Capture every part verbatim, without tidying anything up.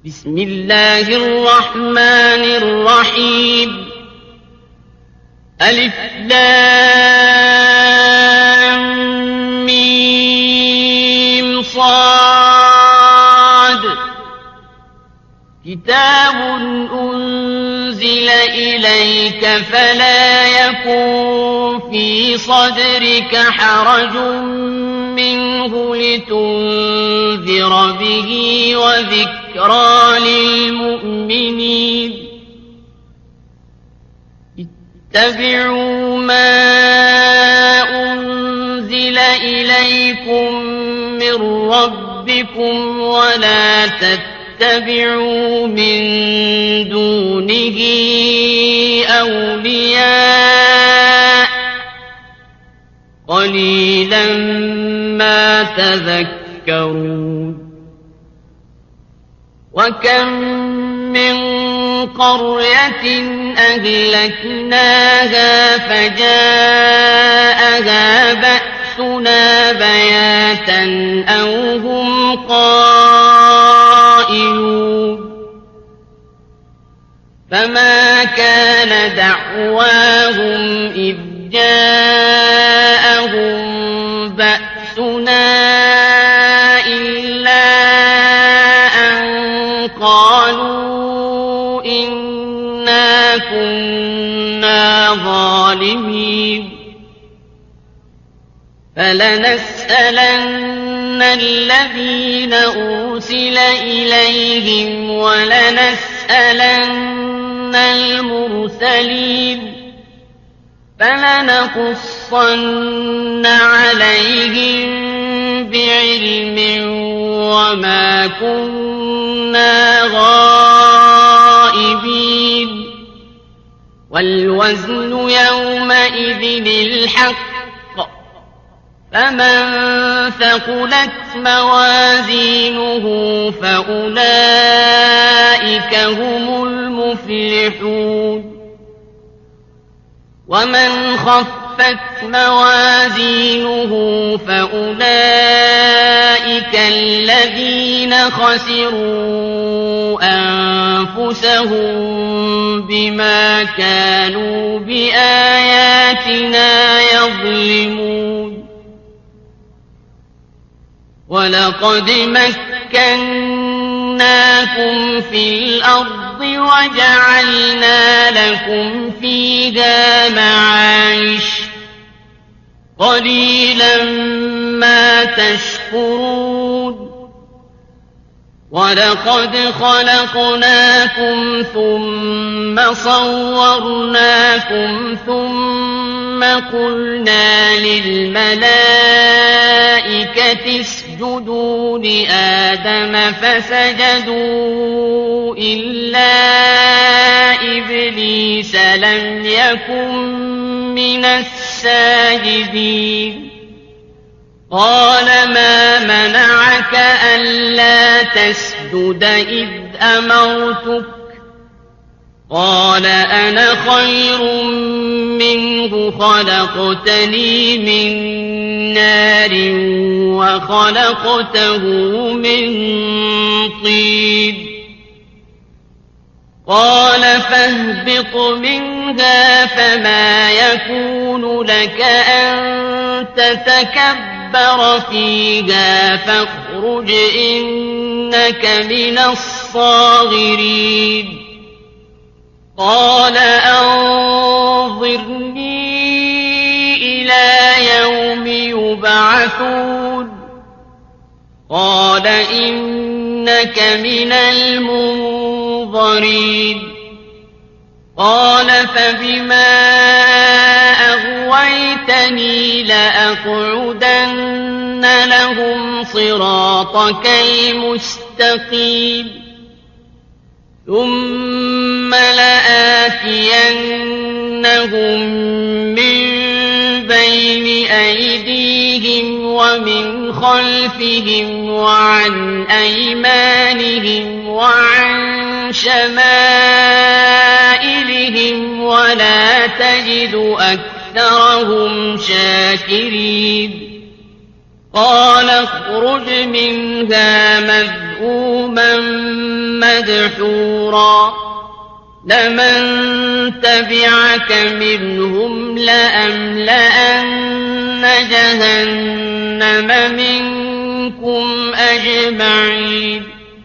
بسم الله الرحمن الرحيم ألف لام ميم صاد كتاب أنزل إليك فلا يكن في صدرك حرج منه لتنذر به وذكرى للمؤمنين اتبعوا ما أنزل إليكم من ربكم ولا تتبعوا من دونه أولياء قليلا ما تذكرون وكم من قرية أهلكناها فجاءها بأسنا بياتا أو هم قائلون فما كان دعواهم إذ جاءهم بأسنا إلا أن قالوا إنا كنا ظالمين فلنسألن الذين أرسل إليهم ولنسألن المرسلين فلنقصن عليهم بعلم وما كنا غائبين والوزن يومئذ الحق فمن ثقلت موازينه فأولئك هم المفلحون ومن خفت موازينه فأولئك الذين خسروا أنفسهم بما كانوا بآياتنا يظلمون ولقد مكناكم في الأرض وجعلنا لكم فيها معايش قليلا ما تشكرون ولقد خلقناكم ثم صورناكم ثم قلنا للملائكة اسجدوا لآدم فسجدوا إلا إبليس لم يكن من الساجدين قال ما منعك ألا تسجد إذ أمرتك قال أنا خير منه خلقتني من نار وخلقته من طين قال فاهبط منها فما يكون لك أن تتكبر فيها فاخرج إنك من الصاغرين قال أنظرني إلى يوم يبعثون قال إنك من المنظرين قال فبما أغويتني لأقعدن لهم صراطك المستقيم ثم لآتينهم من بين أيديهم ومن خلفهم وعن أيمانهم وعن شمائلهم ولا تجد أكثرهم شاكرين قال اخرج منها مذءوما مدحورا لمن تبعك منهم لأملأن جهنم منكم أجمعين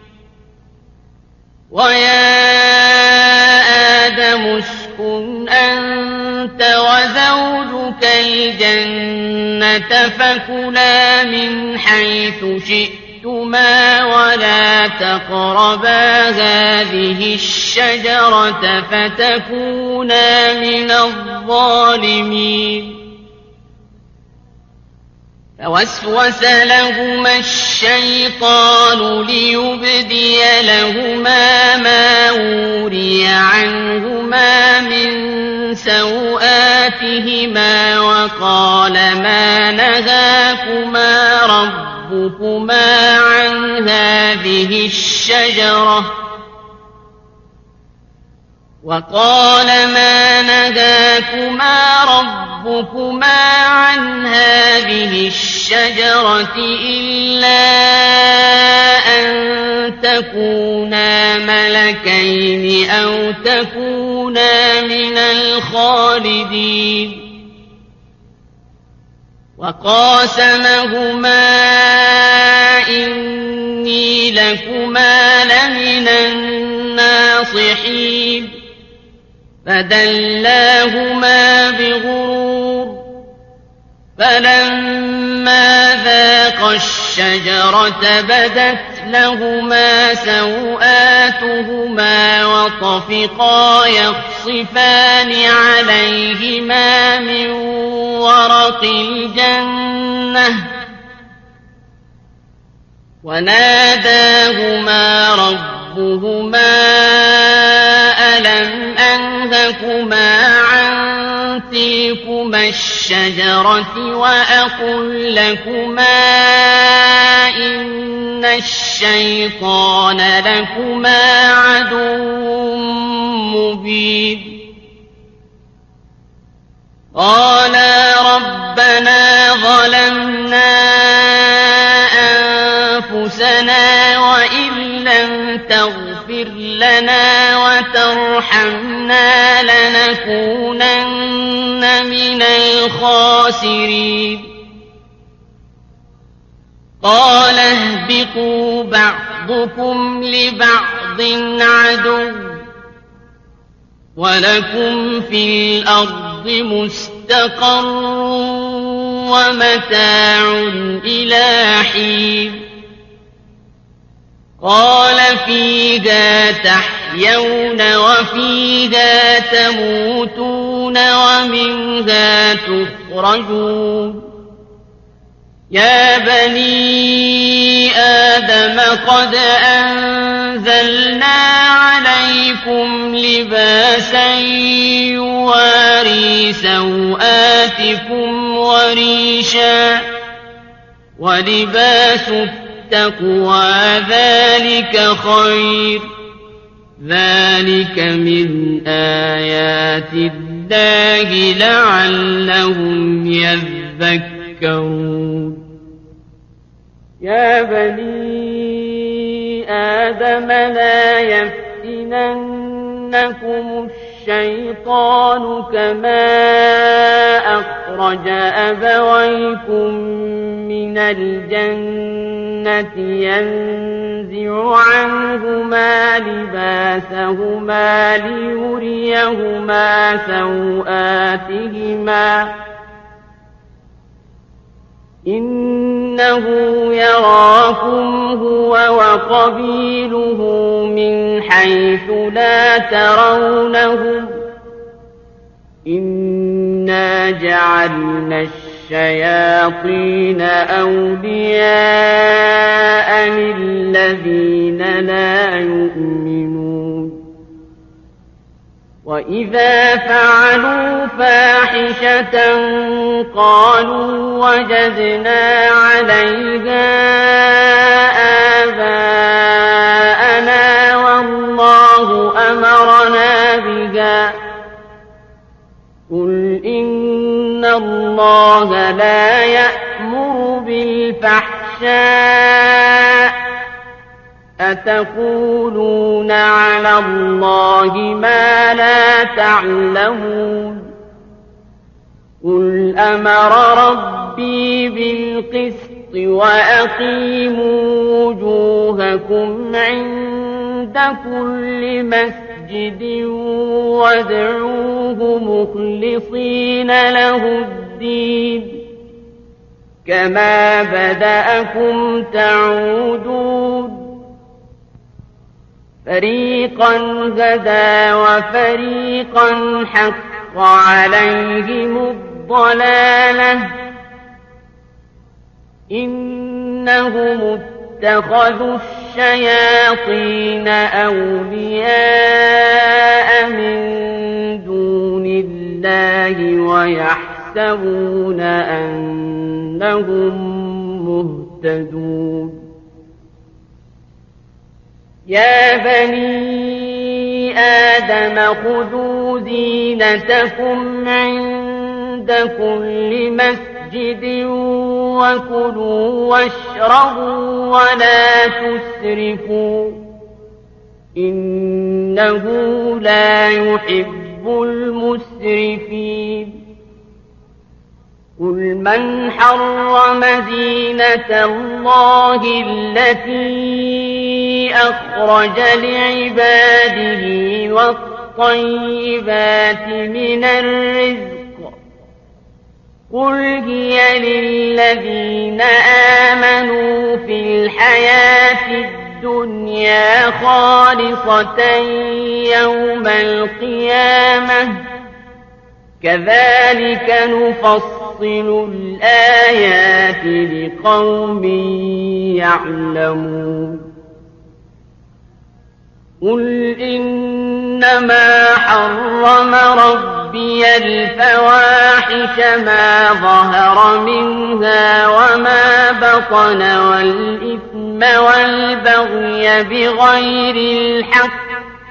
ويا آدم اسكن أنت وزوجك الجنة فكلا من حيث شئتما ولا تقربا هذه الشجرة فتكونا من الظالمين فوسوس لهما الشيطان ليبدي لهما ما وري عنهما من سوآتهما وقال ما نهاكما ربكما عن هذه الشجرة وقال ما نهاكما ربكما عن هذه الشجرة إلا أن تكونا ملكين أو تكونا من الخالدين وقاسمهما إني لكما لمن الناصحين فدلاهما بغرور فلما ذاقا الشجرة بدت لهما سوآتهما وطفقا يخصفان عليهما من ورق الجنة وناداهما ربهما ألم أنهكما عن تلكما الشجرة وأقل لكما إن الشيطان لكما عدو مبين قالا ربنا ظلمنا أنفسنا وإن لم تغفر لنا وترحمنا لنكونن من الخاسرين قال اهبطوا بعضكم لبعض عدو ولكم في الأرض مستقر ومتاع إلى حين قال فيها تحيون وفيها تموتون ومنها تخرجون يا بني آدم قد أنزلنا عليكم لباسا يواري سوآتكم وريشا ولباس التقوى ذلك خير ذلك من آيات الله لعلهم يذكرون يا بني آدم لا يفتننكم الشيطان كما أخرج أبويكم من الجنة ينزع عنهما لباسهما ليريهما سوآتهما إنه يراكم هو وقبيله من حيث لا ترونهم إنا جعلنا الشياطين أولياء للذين لا يؤمنون وإذا فعلوا فاحشة قالوا وجدنا عليها آباءنا والله أمرنا بها قل إن الله لا يأمر بالفحشاء الفحشاء أتقولون على الله ما لا تعلمون قل أمر ربي بالقسط وأقيموا وجوهكم عند كل مسجد وادعوه مخلصين له الدين كما بدأكم تعودون فريقا هدى وفريقا حق عليهم الضلالة إنهم اتخذوا الشياطين أولياء من دون الله ويحسبون أنهم مهتدون يا بني آدم خذوا زينتكم عند كل مسجد وكلوا واشربوا ولا تسرفوا إنه لا يحب المسرفين قل من حرم زينة الله التي أخرج لعباده والطيبات من الرزق قل هي للذين آمنوا في الحياة الدنيا خالصة يوم القيامة كذلك نفصل الآيات لقوم يعلمون قل إنما حرم ربي الفواحش ما ظهر منها وما بطن والإثم والبغي بغير الحق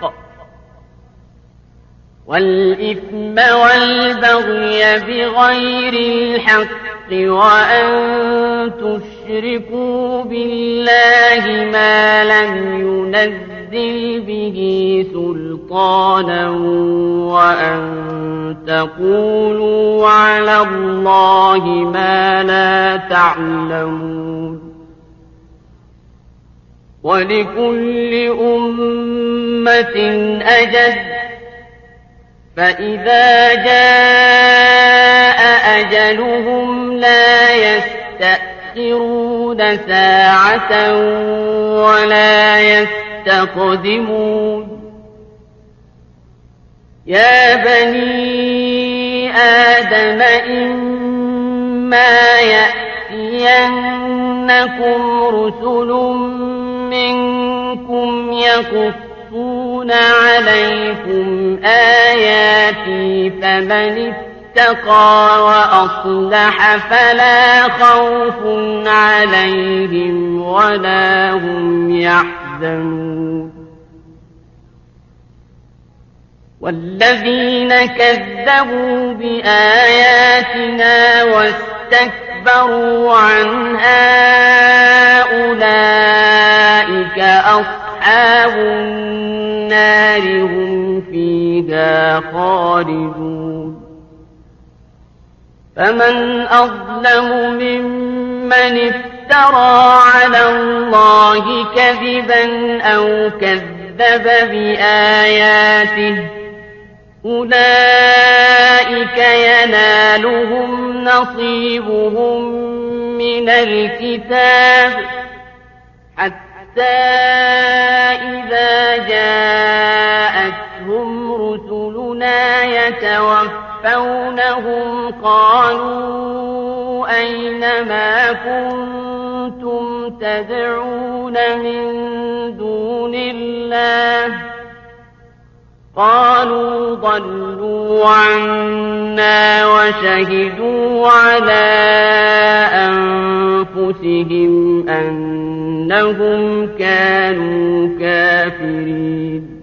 والإثم والبغي بغير الحق وأن تشركوا بالله ما لم ينزل به سلطانا وأن تقولوا على الله ما لا تعلمون ولكل أمة أجل فإذا جاء أجلهم لا يستأخرون ساعة ولا يستقدمون يا بني آدم إما يأتينكم رسل منكم يقصون عليكم آياتي فمن اتقى وأصلح فلا خوف عليهم ولا هم يحزنون والذين كذبوا بآياتنا واستكبروا عنها أولئك أصحاب النار هم فيها خالدون فمن أظلم ممن افترى على الله كذبا أو كذب بآياته أولئك ينالهم نصيبهم من الكتاب حتى إذا جاءتهم رسلنا يتوفونهم قالوا أين ما كنتم تدعون من دون الله قالوا ضلوا عنا وشهدوا على أنفسهم أنهم كانوا كافرين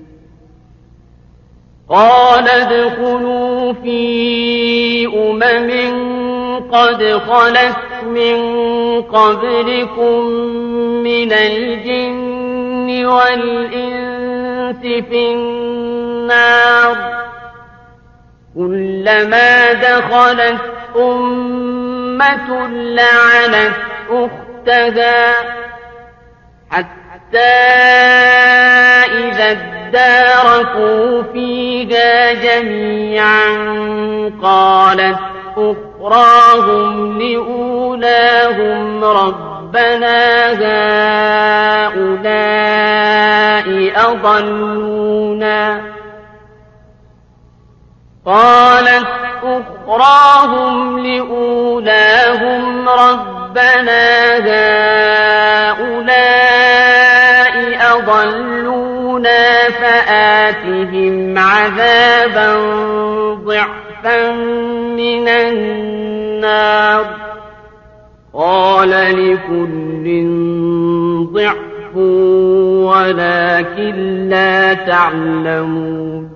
قال ادخلوا في أمم قد خلت من قبلكم من الجن والإنس في النار كلما دخلت أمة لعنت أختها حتى إذا اداركوا فيها جميعا قالت أخراهم لأولاهم ربنا هؤلاء أضلونا قالت أخراهم لأولاهم ربنا هؤلاء أضلونا فآتهم عذابا ضعفا من النار قال لكل ضعف ولكن لا تعلمون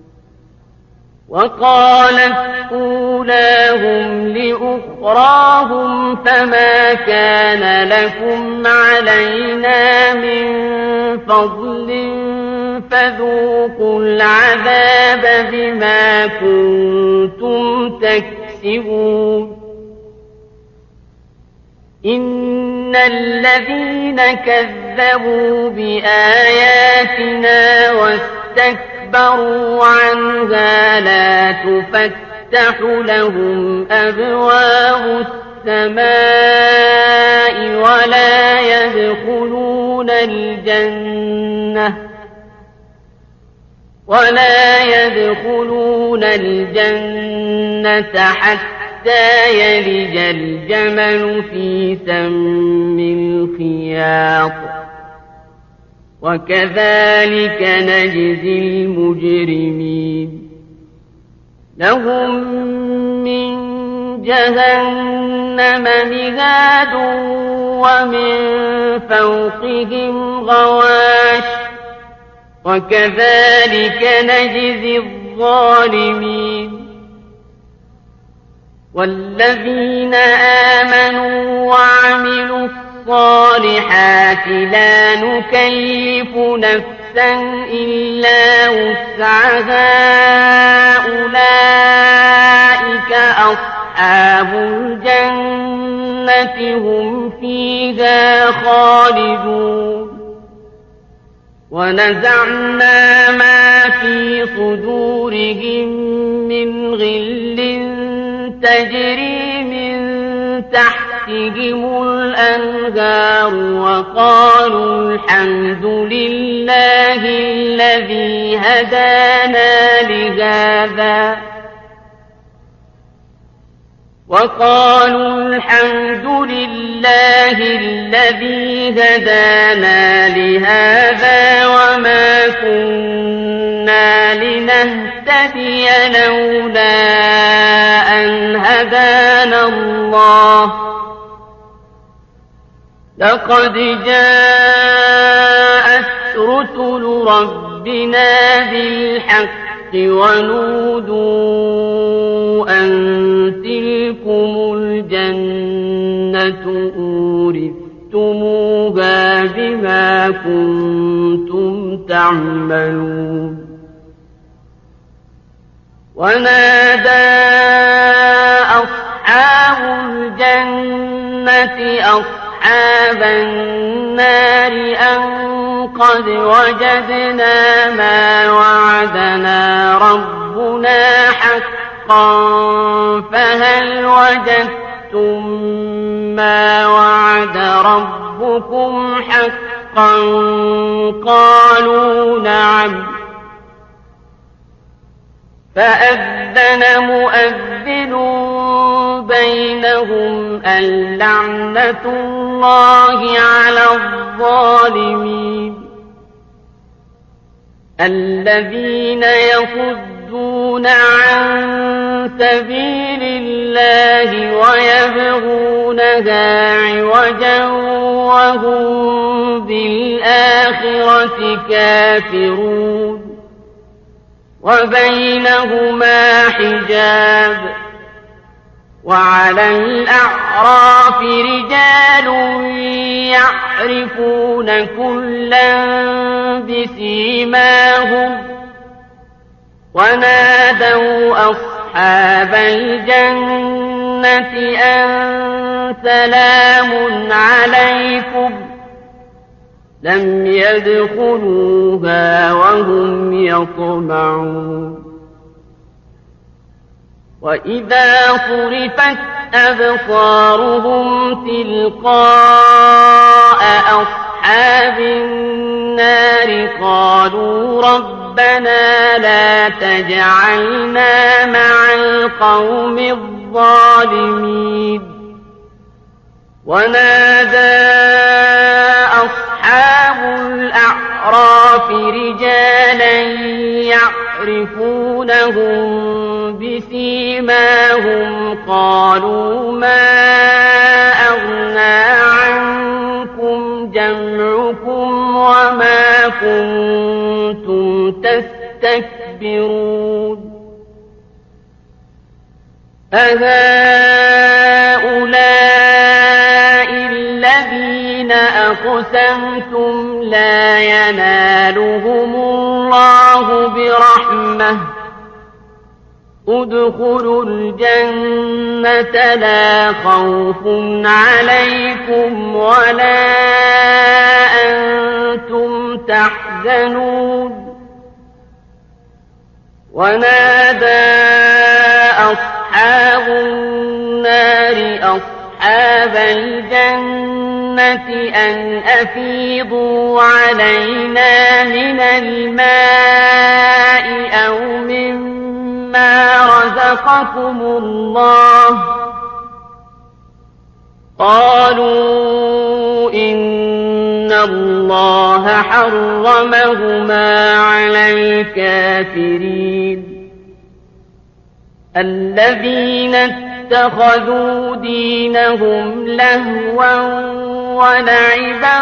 وقالت أولاهم لأخراهم فما كان لكم علينا من فضل فذوقوا العذاب بما كنتم تكسبون إن الذين كذبوا بآياتنا واستكبروا عنها لا تفتح لهم أبواب السماء ولا يدخلون الجنة ولا يدخلون الجنة حتى يلج الجمل في سم الخياط وكذلك نجزي المجرمين لهم من جهنم مهاد ومن فوقهم غواش وكذلك نجزي الظالمين والذين آمنوا وعملوا الصالحات لا نكلف نفسا إلا وسعها أولئك أصحاب الجنة هم فيها خالدون ونزعنا ما في صدورهم من غل تجري من تحتهم الأنهار وقالوا الحمد لله الذي هدانا لهذا وقالوا الحمد لله الذي هدانا لهذا وما كنا لنهتدي لولا أن هدانا الله لقد جاءت رسل ربنا بالحق ونودوا أن تلكم الجنة أورثتموها بما كنتم تعملون ونادى أصحاب الجنة أصحاب النار أن قد وجدنا ما وعدنا ربنا حقا فهل وجدتم ما وعد ربكم حقا قالوا نعم فأذن مؤذن بينهم اللعنة الله على الظالمين الذين يصدون عن سبيل الله ويبغونها عوجا وهم بالآخرة كافرون وبينهما حجاب وعلى الأعراف رجال يعرفون كلا بسيماهم ونادوا أصحاب الجنة أن سلام عليكم لم يدخلوها وهم يطمعون وإذا صرفت أبصارهم تلقاء أصحاب النار قالوا ربنا لا تجعلنا مع القوم الظالمين ونادى أصحاب الأعراف رجالا يعرفونهم بسيماهم قالوا ما أغنى عنكم جمعكم وما كنتم تستكبرون أهؤلاء الذين أقسمتم لا ينالهم الله برحمة ادخلوا الجنة لا خوف عليكم ولا أنتم تحزنون ونادى أصحاب النار أصحاب الجنة أن أفيضوا علينا من الماء أو مما رزقكم الله قالوا إن الله حرمهما على الكافرين الذين اتخذوا دينهم لهوا ولعبا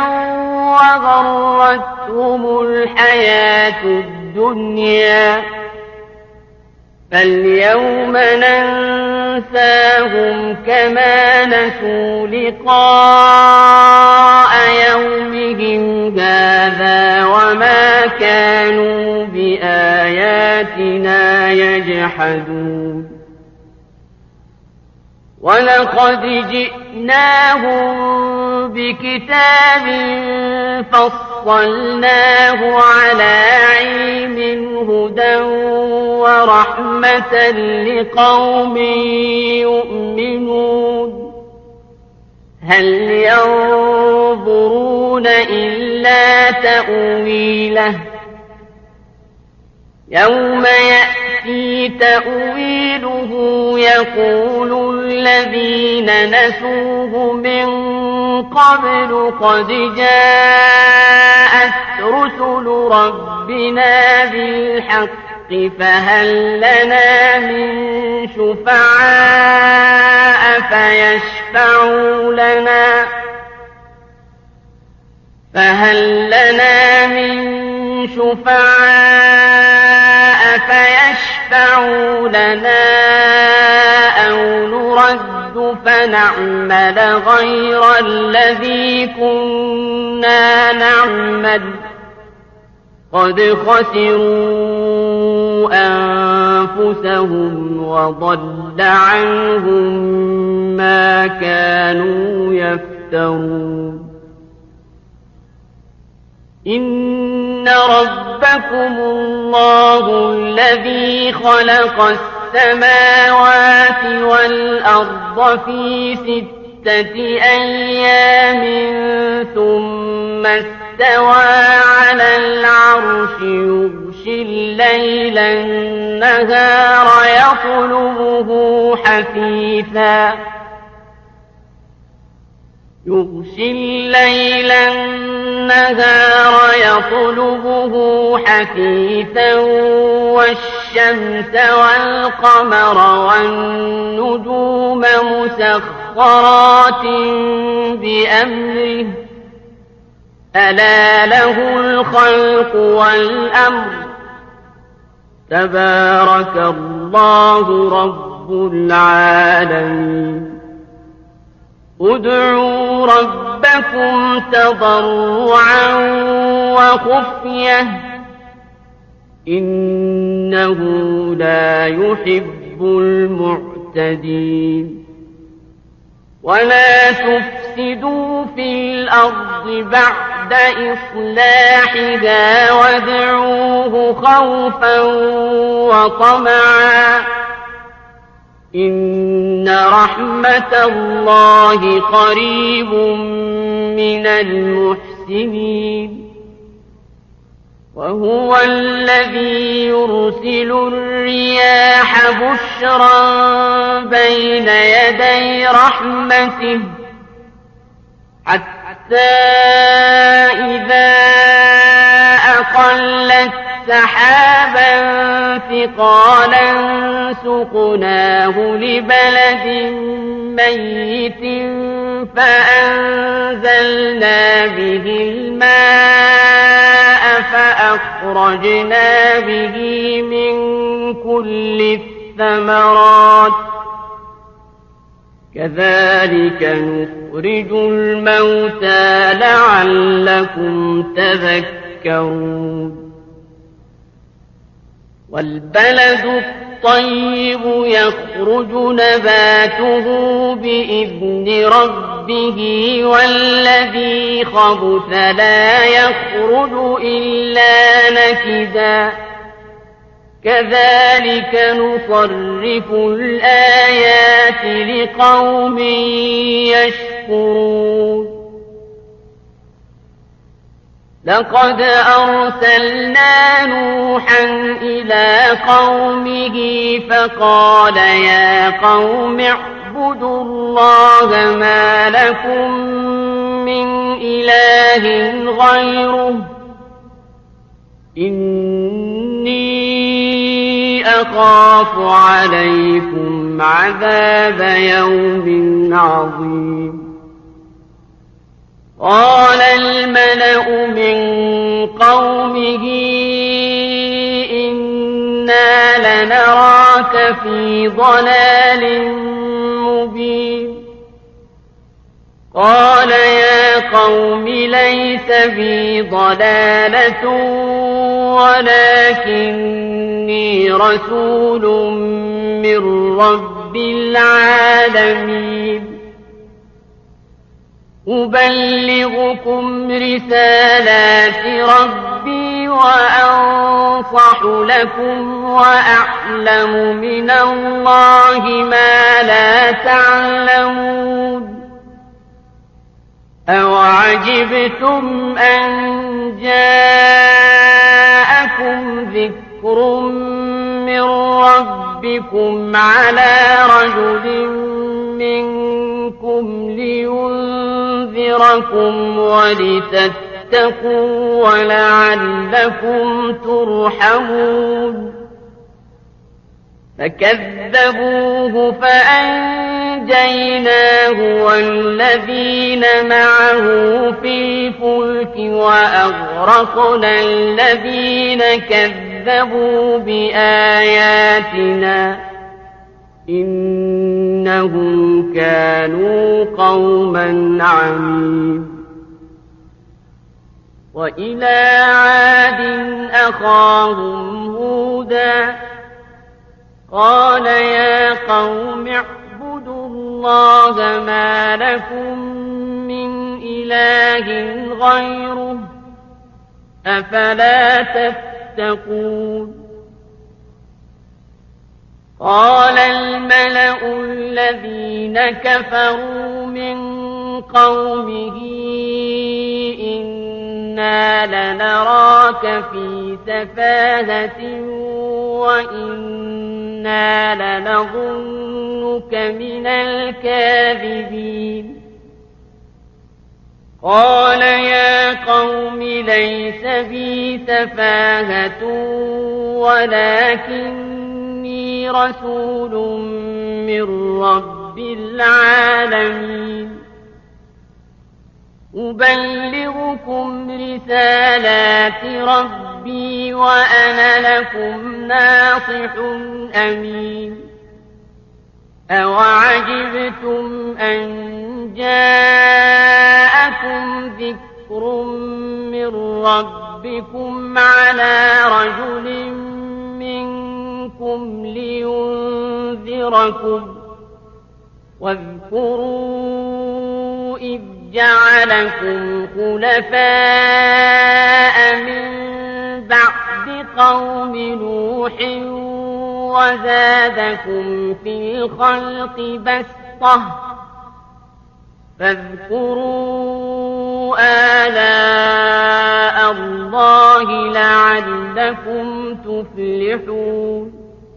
وغرتهم الحياة الدنيا فاليوم ننساهم كما نسوا لقاء يومهم هذا وما كانوا بآياتنا يجحدون ولقد جئناهم بكتاب فصلناه على علم هدى ورحمة لقوم يؤمنون هل ينظرون إلا تأويله يوم يأتي تأويله يقول الذين نسوه من قبل قد جاءت رسل ربنا بالحق فهل لنا من شفعاء فيشفعوا لنا فهل لنا من شفعاء فيشفعوا لنا أو نرد فنعمل غير الذي كنا نعمل قد خسروا أنفسهم وضل عنهم ما كانوا يفترون إن ربكم الله الذي خلق السماوات والأرض في ستة أيام ثم استوى على العرش يغشي الليل النهار يطلبه حثيثا يغشي الليل النهار يطلبه حثيثا والشمس والقمر والنجوم مسخرات بأمره ألا له الخلق والأمر تبارك الله رب رب العالمين ادعوا ربكم تضرعا وخفية إنه لا يحب المعتدين ولا تفسدوا في الأرض بعد إصلاحها وادعوه خوفا وطمعا إن رحمة الله قريب من المحسنين وهو الذي يرسل الرياح بشرا بين يدي رحمته حتى إذا أقلت سحابا ثقالا سقناه لبلد ميت فأنزلنا به الماء فأخرجنا به من كل الثمرات كذلك نخرج الموتى لعلكم تذكرون والبلد الطيب يخرج نباته بإذن ربه والذي خبث لا يخرج إلا نكدا كذلك نصرف الآيات لقوم يشكرون لقد أرسلنا نوحا إلى قومه فقال يا قوم اعبدوا الله ما لكم من إله غيره إني أخاف عليكم عذاب يوم عظيم قال الملأ من قومه إنا لنراك في ضلال مبين قال يا قوم ليس بي ضلالة ولكني رسول من رب العالمين أبلغكم رسالات ربي وأنصح لكم وأعلم من الله ما لا تعلمون أوعجبتم أن جاءكم ذكر من ربكم على رجل منكم لينذركم ولتتقوا ولعلكم ترحمون فكذبوه فأنجيناه والذين معه في الفلك وأغرقنا الذين كذبوا بآياتنا إنهم كانوا قوما عمين وإلى عاد أخاهم هودا قال يا قوم اعبدوا الله ما لكم من إله غيره أفلا تتقون قال الملأ الذين كفروا من قومه إنا لنراك في سفاهة وإنا لنظنك من الكاذبين قال يا قوم ليس بي سفاهة ولكني رسول من رب العالمين أبلغكم رسالات ربي وأنا لكم ناصح أمين أَوَعَجِبْتُمْ أَن جَاءَكُمْ ذِكْرٌ مِّن رَّبِّكُمْ عَلَىٰ رَجُلٍ مِّنكُمْ لِيُنذِرَكُمْ ۚ وَاذْكُرُوا إِذْ جَعَلَكُمْ خُلَفَاءَ مِن بَعْدِ قَوْمِ نُوحٍ وَزَادَكُمْ فِي الْخَلْقِ بَسْطَةً ۖ فاذكروا آلاء اللَّهِ لَعَلَّكُمْ تُفْلِحُونَ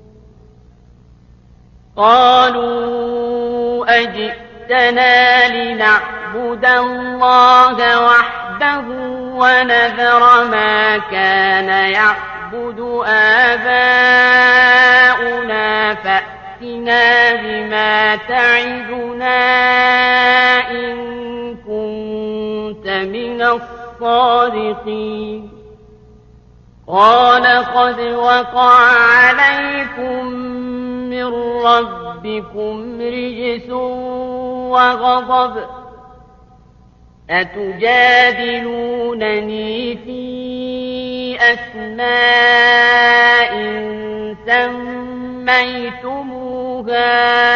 قَالُوا أَجِئْتَنَا لِنَعْبُدَ اللَّهَ وَحْدَهُ وَنَذَرَ مَا كَانَ يَعْبُدُ آبَاؤُنَا فَأْتِنَا بِمَا تَعِدُنَا إِن كُنتَ مِنَ الصَّادِقِينَ قَالَ قَدْ وَقَعَ عَلَيْكُم مِّن رَّبِّكُمْ رِجْسٌ وَغَضَبٌ ۖ أَتُجَادِلُونَنِي فِي أَسْمَاءٍ سَمَّيْتُمُوهَا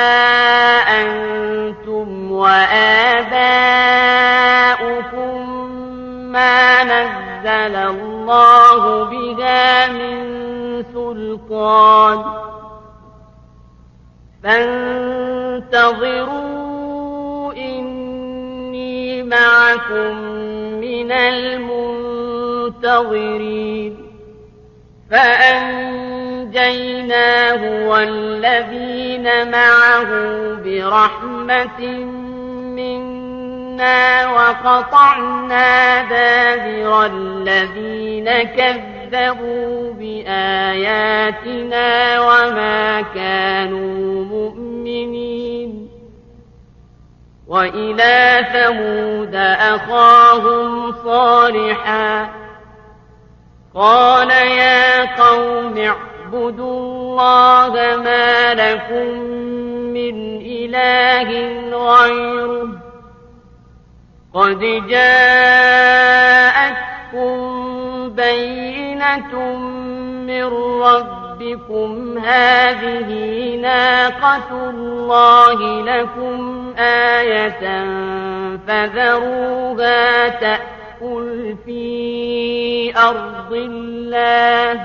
أَنتُمْ وَآبَاؤُكُم مَّا نَزَّلَ اللَّهُ بِهَا مِن سُلْطَانٍ ۚ فَانتَظِرُوا إِنِّي مَعَكُم مِّنَ الْمُنتَظِرِينَ فَأَنجَيْنَاهُ وَالَّذِينَ مَعَهُ بِرَحْمَةٍ مِّنَّا وَقَطَعْنَا دَابِرَ الَّذِينَ كَذَّبُوا بِآيَاتِنَا وَمَا كَانُوا مُؤْمِنِينَ وَإِلَىٰ ثَمُودَ أَخَاهُمْ صَالِحًا قَالَ يَا قَوْمِ اعْبُدُوا اللَّهَ مَا لَكُم مِّنْ إِلَٰهٍ غَيْرُهُ قَدْ جَاءَتْكُم بَيِّنَةٌ مِّن رَّبِّكُمْ ۖ هَٰذِهِ نَاقَةُ اللَّهِ لَكُمْ آيَةً فَذَرُوهَا تَأْكُلْ فِي أَرْضِ اللَّهِ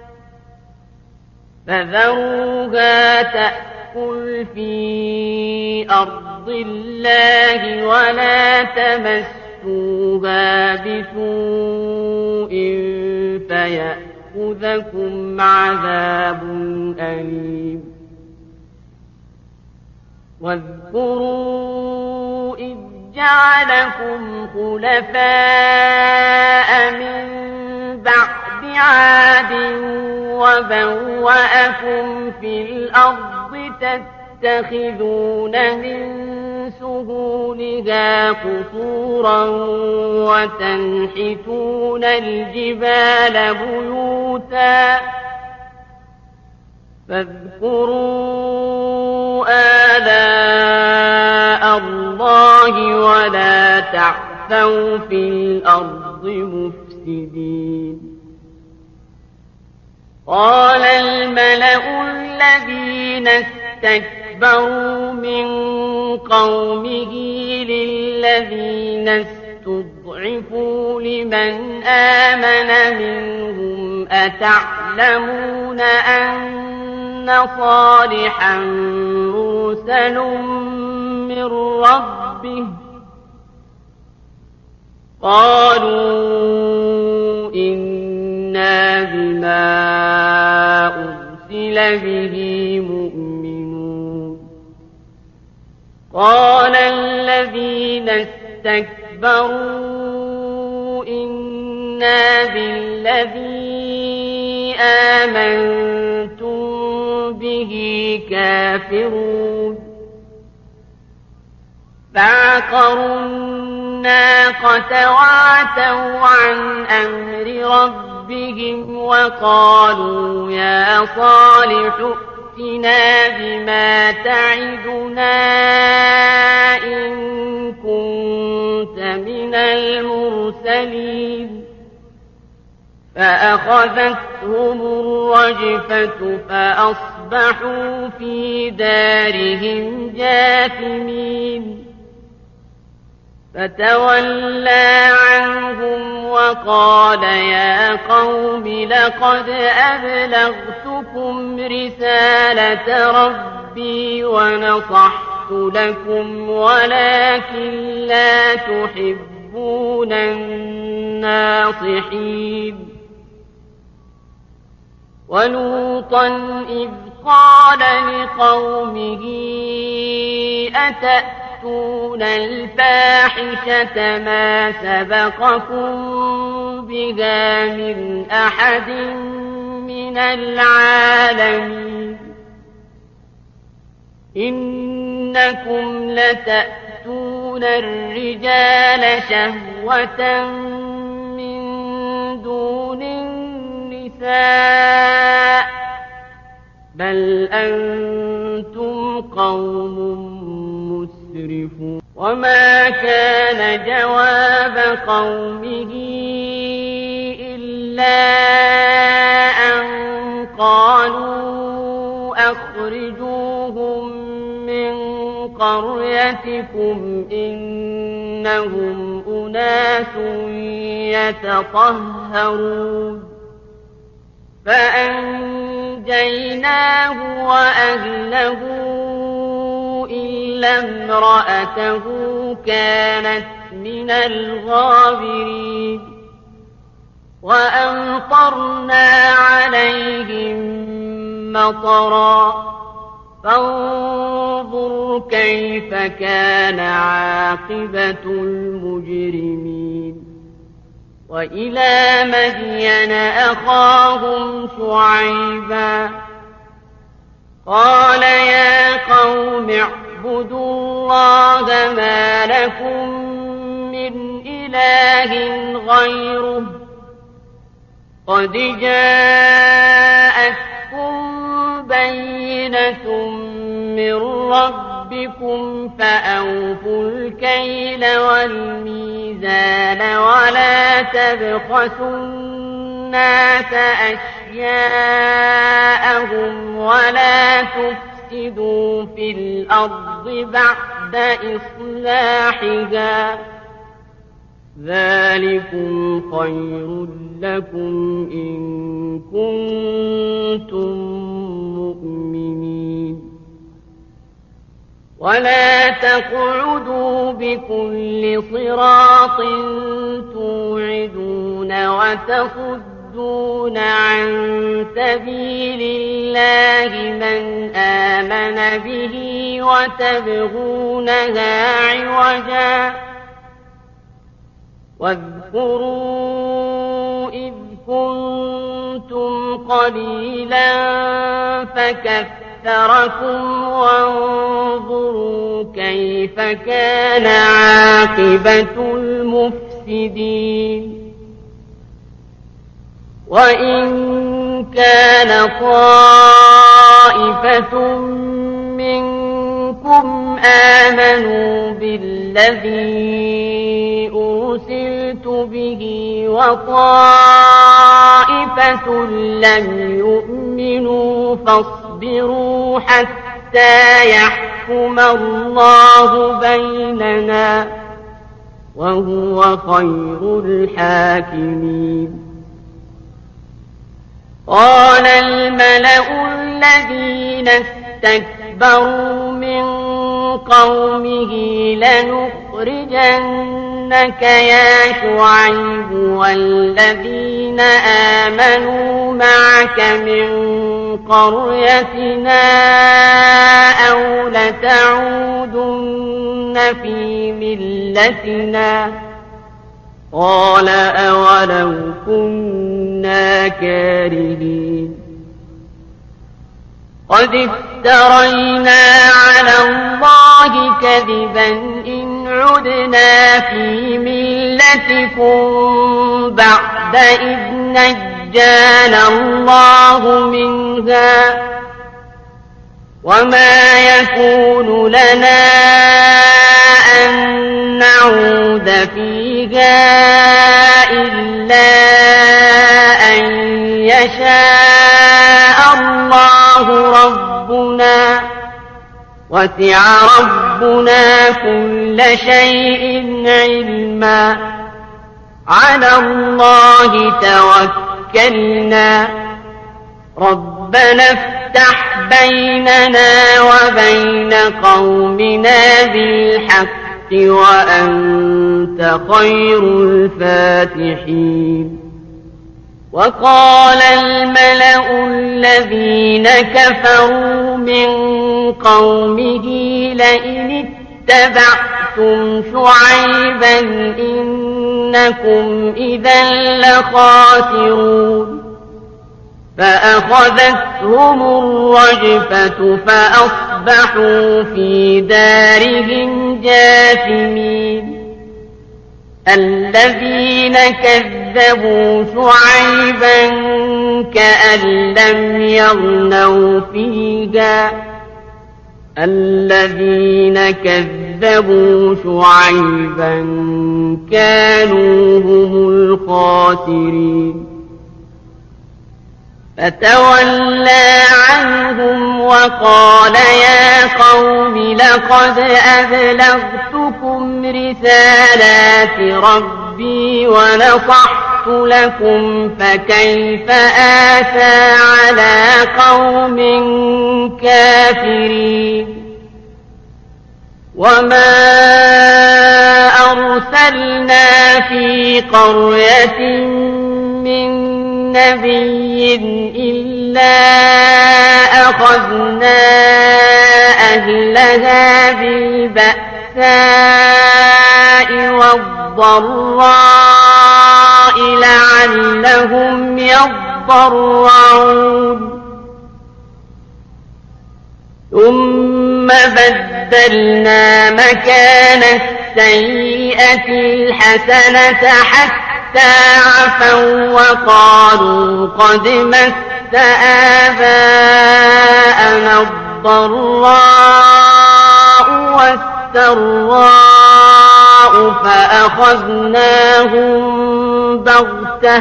فَذَرُوهَا تَأْكُلْ فِي أَرْضِ اللَّهِ وَلَا تَمَسُّوهَا بِسُوءٍ فَيَأْخُذَكُمْ عَذَابٌ أَلِيمٌ وَاذْكُرُوا إِذْ جَعَلَكُمْ خُلَفَاءَ مِن بَعْدِ عَادٍ وَبَوَّأَكُمْ فِي الْأَرْضِ تَتَّخِذُونَ مِن سُهُولِهَا قُصُورًا وَتَنْحِتُونَ الْجِبَالَ بُيُوتًا فاذكروا آلاء الله ولا تعثوا في الأرض مفسدين قال الملأ الذين استكبروا من قومه للذين استضعفوا لمن آمن منهم أتعلمون أن صالحا مرسل من ربه قالوا إنا بما أرسل به مؤمنون قال الذين استكبروا إنا بالذي آمنتم به كافرون فعقروا الناقة وعتوا عن أمر ربهم وقالوا يا صالح ائتنا بما تعدنا إن كنت من المرسلين فأخذتهم الرجفة فأصبحوا في دارهم جاثمين فتولى عنهم وقال يا قوم لقد أبلغتكم رسالة ربي ونصحت لكم ولكن لا تحبون الناصحين ولوطا إذ قال لقومه أتأتون الفاحشة ما سبقكم بها من أحد من العالمين إنكم لتأتون الرجال شهوة من دون النساء بل أنتم قوم مسرفون وما كان جواب قومه إلا أن قالوا أخرجوهم من قريتكم إنهم أناس يتطهرون فأنجيناه وأهله إلا امرأته كانت من الغابرين وأمطرنا عليهم مطرا فانظر كيف كان عاقبة المجرمين وإلى مدين أخاهم شعيبا قال يا قوم اعبدوا الله ما لكم من إله غيره قد جاءتكم بينة من ربكم فأوفوا الكيل والميزان ولا تبخسوا الناس أشياءهم ولا تفسدوا في الأرض بعد إصلاحها ذلكم خير لكم إن كنتم مؤمنين ولا تقعدوا بكل صراط توعدون وتصدون عن سبيل الله من آمن به وتبغونها عوجا واذكروا إذ كنتم قليلا فكثركم وانظروا كيف كان عاقبة المفسدين وإن كان طائفة منكم آمنوا بالذي أرسلت به وطائفة لم يؤمنوا فاصبروا حتى يحكم الله بيننا وهو خير الحاكمين قال الملأ الذين استكبروا من قومه لنخرجنك يا شعيب والذين آمنوا معك من قريتنا أو لتعودن في ملتنا قال أولو كنا كارهين قد افترينا على الله كذبا إن عدنا في ملتكم بعد إذ نجانا الله منها وما يكون لنا أن نعود فيها إلا أن يشاء الله ربنا وسع ربنا كل شيء علما على الله توكلنا ربنا افتح بيننا وبين قومنا بالحق وأنت خير الفاتحين وقال الملأ الذين كفروا من قومه لئن اتبعتم شعيبا إنكم إذا لخاسرون فأخذتهم الرجفة فأصبحوا في دارهم جاثمين الذين كذبوا شعيبا كأن لم يغنوا فيها الذين كذبوا شعيبا كانوا هم الخاسرين فتولى عنهم وقال يا قوم لقد أبلغتكم رسالات ربي ونصحت لكم فكيف آسى على قوم كافرين وما أرسلنا في قرية من نبي إلا أخذنا أهلها بالبأساء والضراء لعلهم يضرعون ثم بدلنا مكان السيئة الحسنة حتى عفوا وقالوا قد مس آباءنا الضراء والسراء فأخذناهم بغتة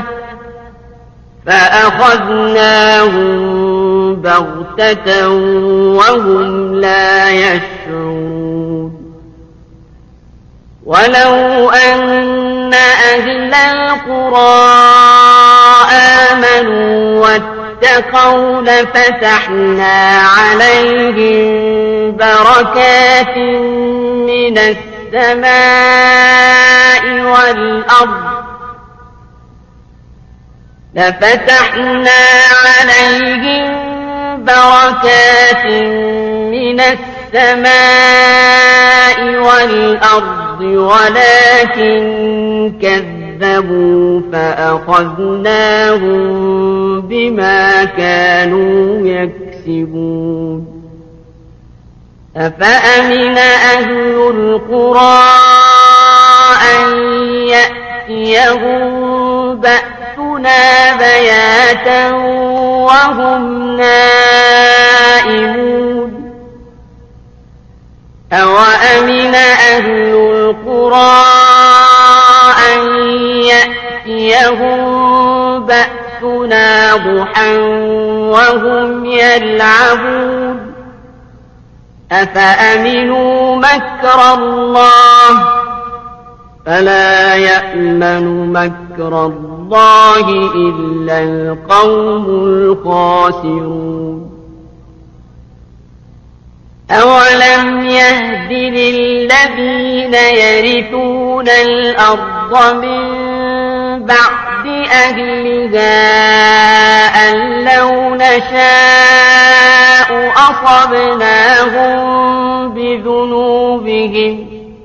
فأخذناهم بغتة وهم لا يشعرون ولو أن أهل القرى آمنوا واتقوا لفتحنا عليهم بركات من السماء والأرض لفتحنا عليهم بركات من السماء والأرض ولكن كذبوا فأخذناهم بما كانوا يكسبون أفأمن أهل القرى أن يأتيهم بأسنا بياتا وهم نائمون أوأمن أهل القرى أن يأتيهم بأسنا ضحى وهم يلعبون أفأمنوا مكر الله فلا يأمن مكر الله إلا القوم الخاسرون أولم يهد للذين يرثون الأرض من بعد أهلها أن لو نشاء أصبناهم بذنوبهم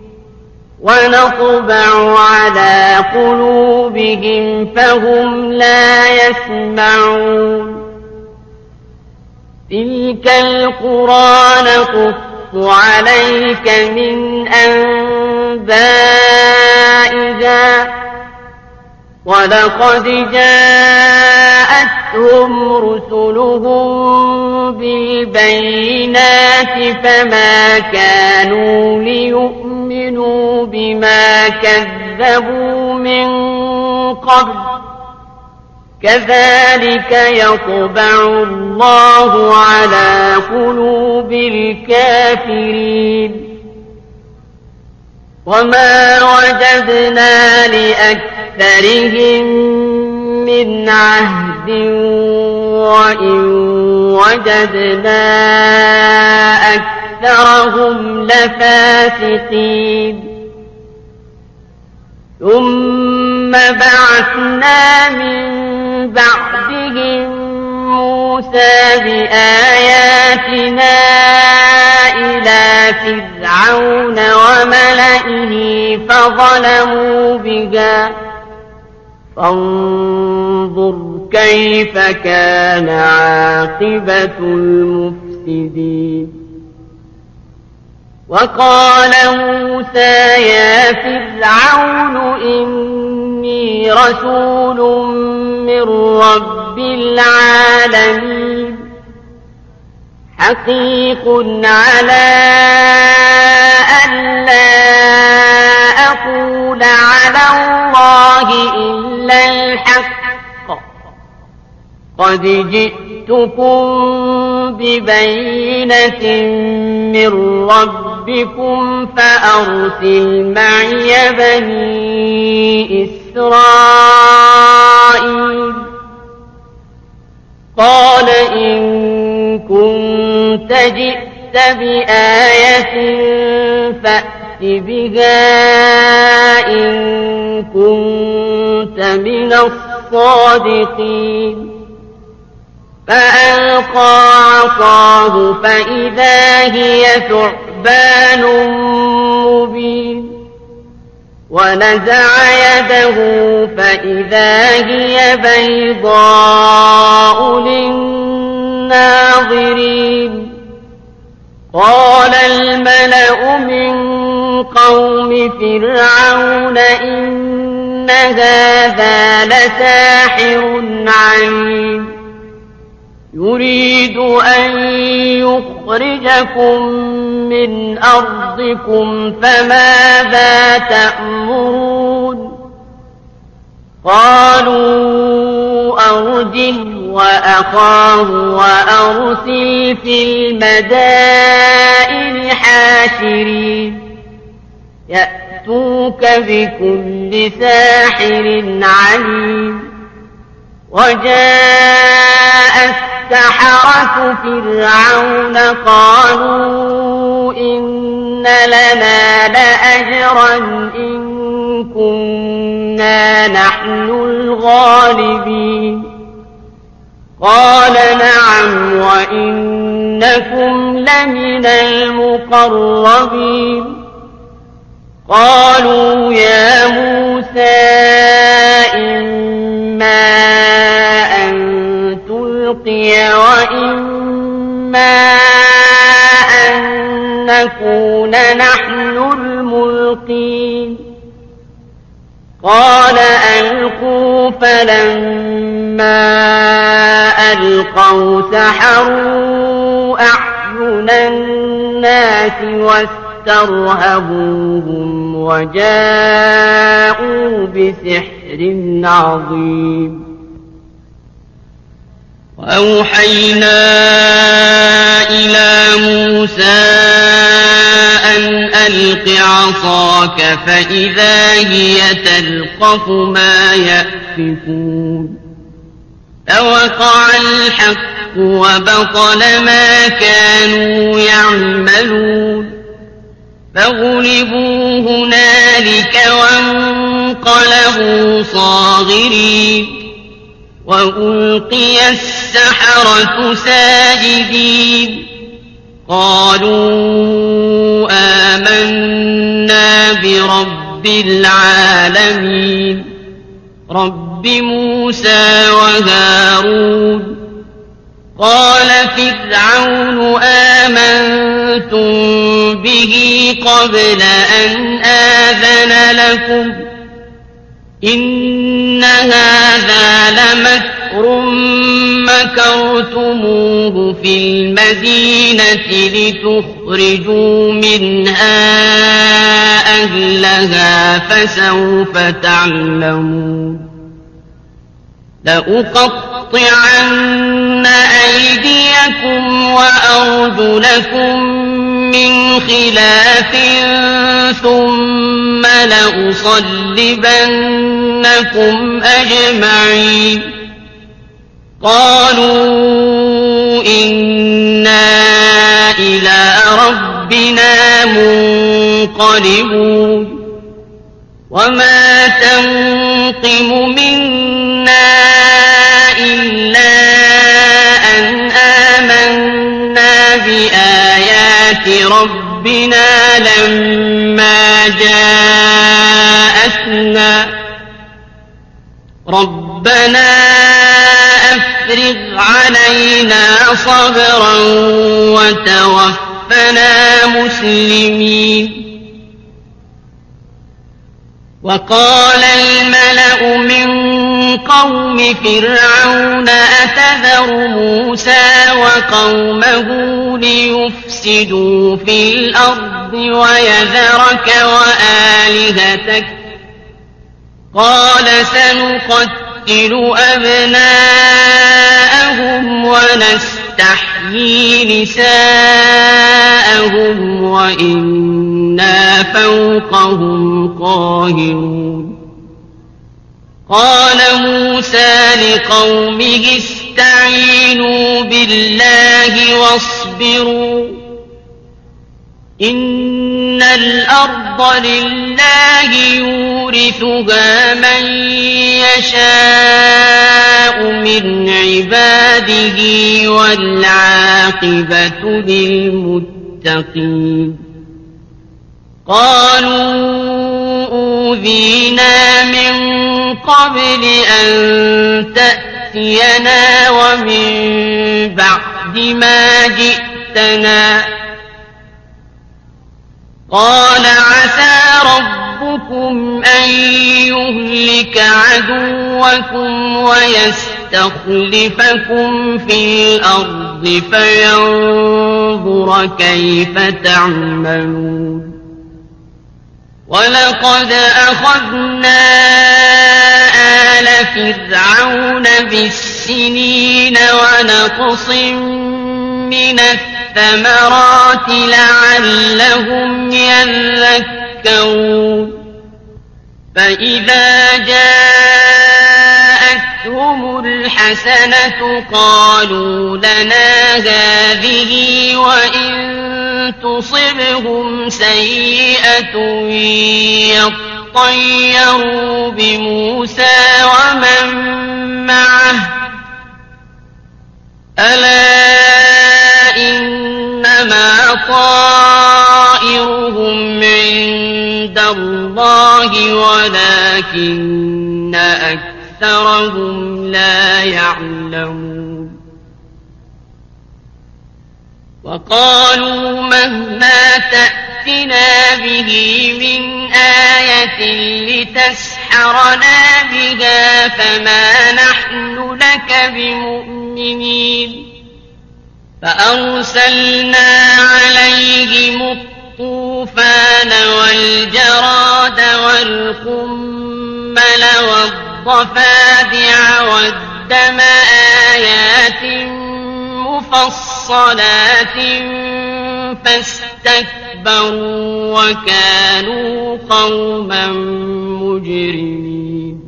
ونطبع على قلوبهم فهم لا يسمعون تلك القرى نقص عليك من أنبائها ولقد جاءتهم رسلهم بالبينات فما كانوا ليؤمنوا بما كذبوا من قبل كذلك يطبع الله على قلوب الكافرين وما وجدنا لأكثرهم من عهد وإن وجدنا أكثرهم لفاسقين ثم بعثنا من بعدهم موسى بآياتنا إلى فرعون وملئه فظلموا بها فانظر كيف كان عاقبة المفسدين وقال موسى يا فرعون إني رسول من رب العالمين حقيق على أن لا أقول على الله إلا الحق قد جئتكم ببينة من ربكم فأرسل معي بني إسرائيل قال إن كنت جئت بآية فأت بها إن كنت من الصادقين فألقى عصاه فإذا هي ثعبان مبين ونزع يده فإذا هي بيضاء للناظرين قال الملأ من قوم فرعون إن هذا لساحر عليم يريد أن يخرجكم من أرضكم فماذا تأمرون قالوا أرجه وأخاه وأرسل في المدائن حاشرين يأتوك بكل ساحر عليم وجاء السحرة فرعون قالوا إن لنا لأجرا إن كنا نحن الغالبين قال نعم وإنكم لمن المقربين قالوا يا موسى إما أن تلقي وإما أن نكون نحن الملقين قال ألقوا فلما ألقوا سحروا أعين الناس واسترهبوهم وجاءوا بسحر عظيم وأوحينا إلى موسى أن ألق عصاك فإذا هي تلقف ما يأفكون فوقع الحق وبطل ما كانوا يعملون فغلبوا هنالك وانقلبوا صاغرين وألقي السحرة ساجدين قالوا آمنا برب العالمين رب موسى وهارون قال فرعون آمنتم به قبل أن آذن لكم إن هذا لمكر مكرتموه في المدينة لتخرجوا منها أهلها فسوف تعلمون لأقطعن أيديكم وأرجلكم من خلاف ثم لأصلبنكم أجمعين قالوا إنا إلى ربنا منقلبون وما تنقم منا إلا أن آمنا بآيات ربنا لما جاءتنا ربنا أفرغ علينا صبرا وتوفنا مسلمين وقال الملأ من قوم فرعون أتذر موسى وقومه ليفسدوا في الأرض ويذرك وآلهتك قال سنقتل أبناءهم ونستحيي نساءهم وإنا فوقهم قاهرون قال موسى لقومه استعينوا بالله واصبروا إن الأرض لله يورثها من يشاء من عباده والعاقبة للمتقين قالوا أوذينا من قبل أن تأتينا ومن بعد ما جئتنا قال عسى ربكم أن يهلك عدوكم ويستخلفكم في الأرض فينظر كيف تعملون ولقد أخذنا آل فرعون بالسنين ونقص من الثمرات لعلهم يذكرون فإذا جاءتهم الحسنة قالوا لنا هذه وإن تصبهم سيئة يطيروا بموسى ومن معه ألا إنما طائرهم عند الله ولكن أكثرهم لا يعلمون وقالوا مهما تأتنا به من آية لتسحرنا بها فما نحن لك بمؤمنين فأرسلنا عليهم الطوفان والجراد والقمل والضفادع والدم آيات مفصلات فاستكبروا وكانوا قوما مجرمين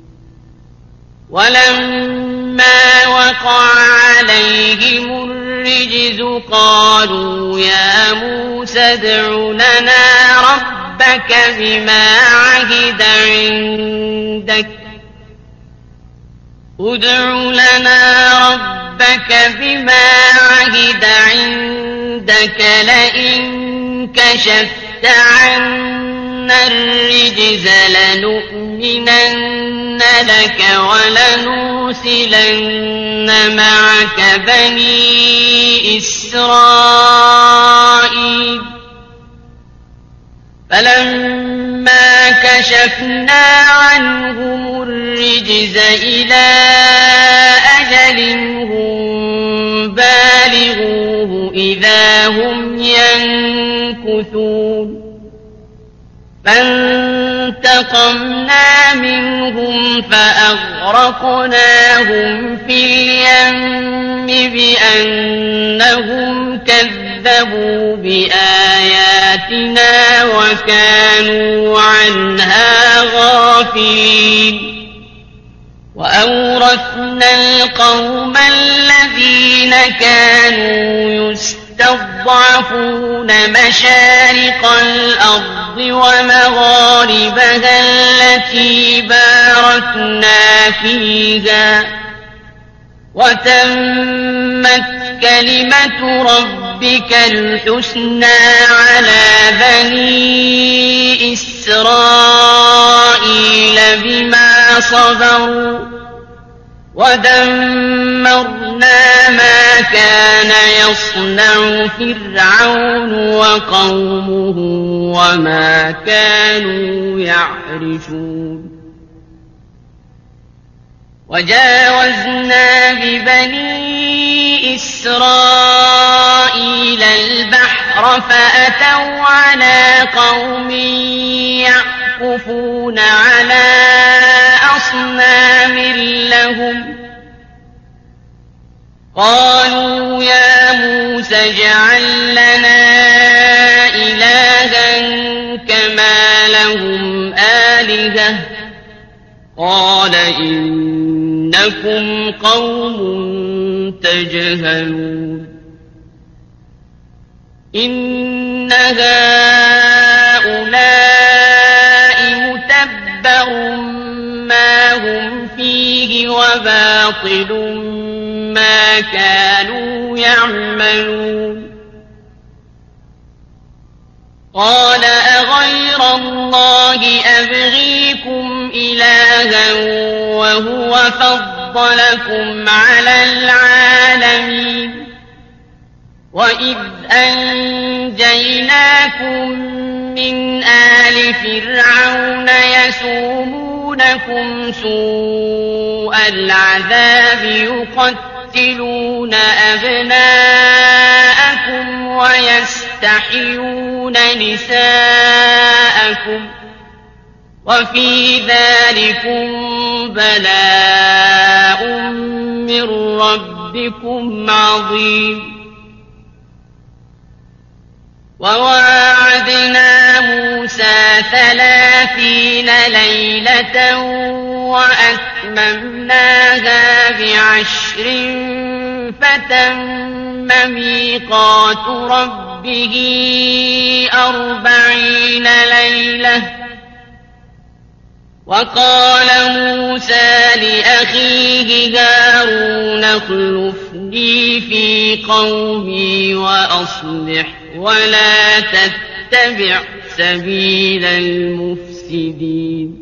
ولما وقع عليهم الرجز قالوا يا موسى ادع لنا ربك بما عهد عندك ادع لنا ربك بما عهد عندك لئن كشفت عنا الرجز لنؤمنن لك ولنرسلن معك بني إسرائيل فلما كشفنا عنهم الرجز إلى أجل هم بالغوه إذا هم ينكثون فانتقمنا منهم فأغرقناهم في اليم بأنهم كذبوا بآياتنا وكانوا عنها غافلين وأورثنا القوم الذين كانوا يستضعفون مشارق الأرض ومغاربها التي باركنا فيها وتمت كلمة ربك الحسنى على بني إسرائيل بما صبروا ودمرنا ما كان يصنع فرعون وقومه وما كانوا يعرشون وجاوزنا ببني إسرائيل البحر فأتوا على قوم يعكفون على أصنام لهم قالوا يا موسى اجعل لنا إلها كما لهم آلهة قال إنكم قوم تجهلون إن هؤلاء متبر ما هم فيه وباطل ما كانوا يعملون قال أغير الله أبغيكم إلها وهو فضلكم على العالمين وإذ أنجيناكم من آل فرعون يسومونكم سوء العذاب يقتلون أبناءكم ويستحيون نساءكم وفي ذلكم بلاء من ربكم عظيم وواعدنا موسى ثلاثين ليلة وأتممناها بعشر فتم ميقات ربه أربعين ليلة وقال موسى لأخيه هارون اخلفني في قومي وأصلح ولا تتبع سبيل المفسدين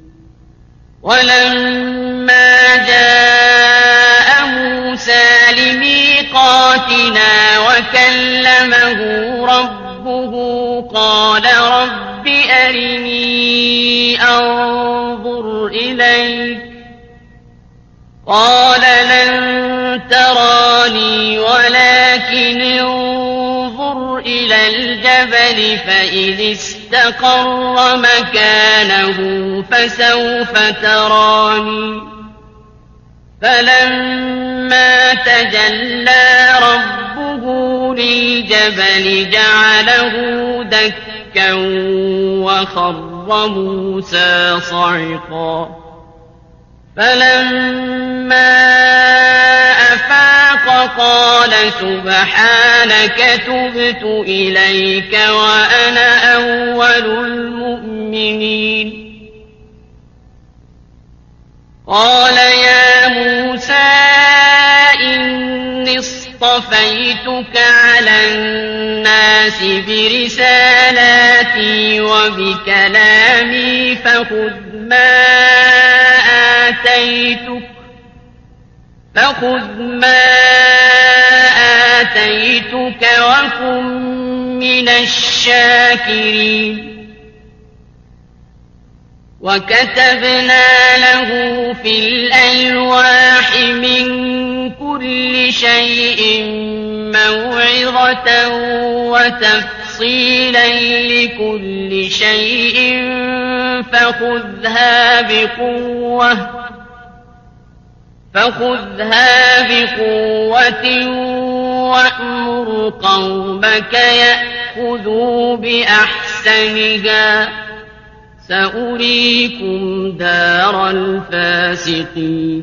ولما جاء موسى لميقاتنا وكلمه ربه قال رب أرني أنظر إليك قال لن تراني ولكن انظر إلى الجبل فإن استقر مكانه فسوف تراني فلما تجلى ربه للجبل جعله دكا وخر موسى صعقا فلما أفاق قال سبحانك تبت إليك وأنا أول المؤمنين قال يا موسى إني اصطفيتك على الناس برسالاتي وبكلامي فخذ ما آتيتك فخذ ما آتيتك وكن من الشاكرين وكتبنا له في الألواح من كل شيء موعظة وتفصيلا لكل شيء فخذها بقوة فخذها بقوة وأمر قومك يأخذوا بأحسنها سأريكم دار الفاسقين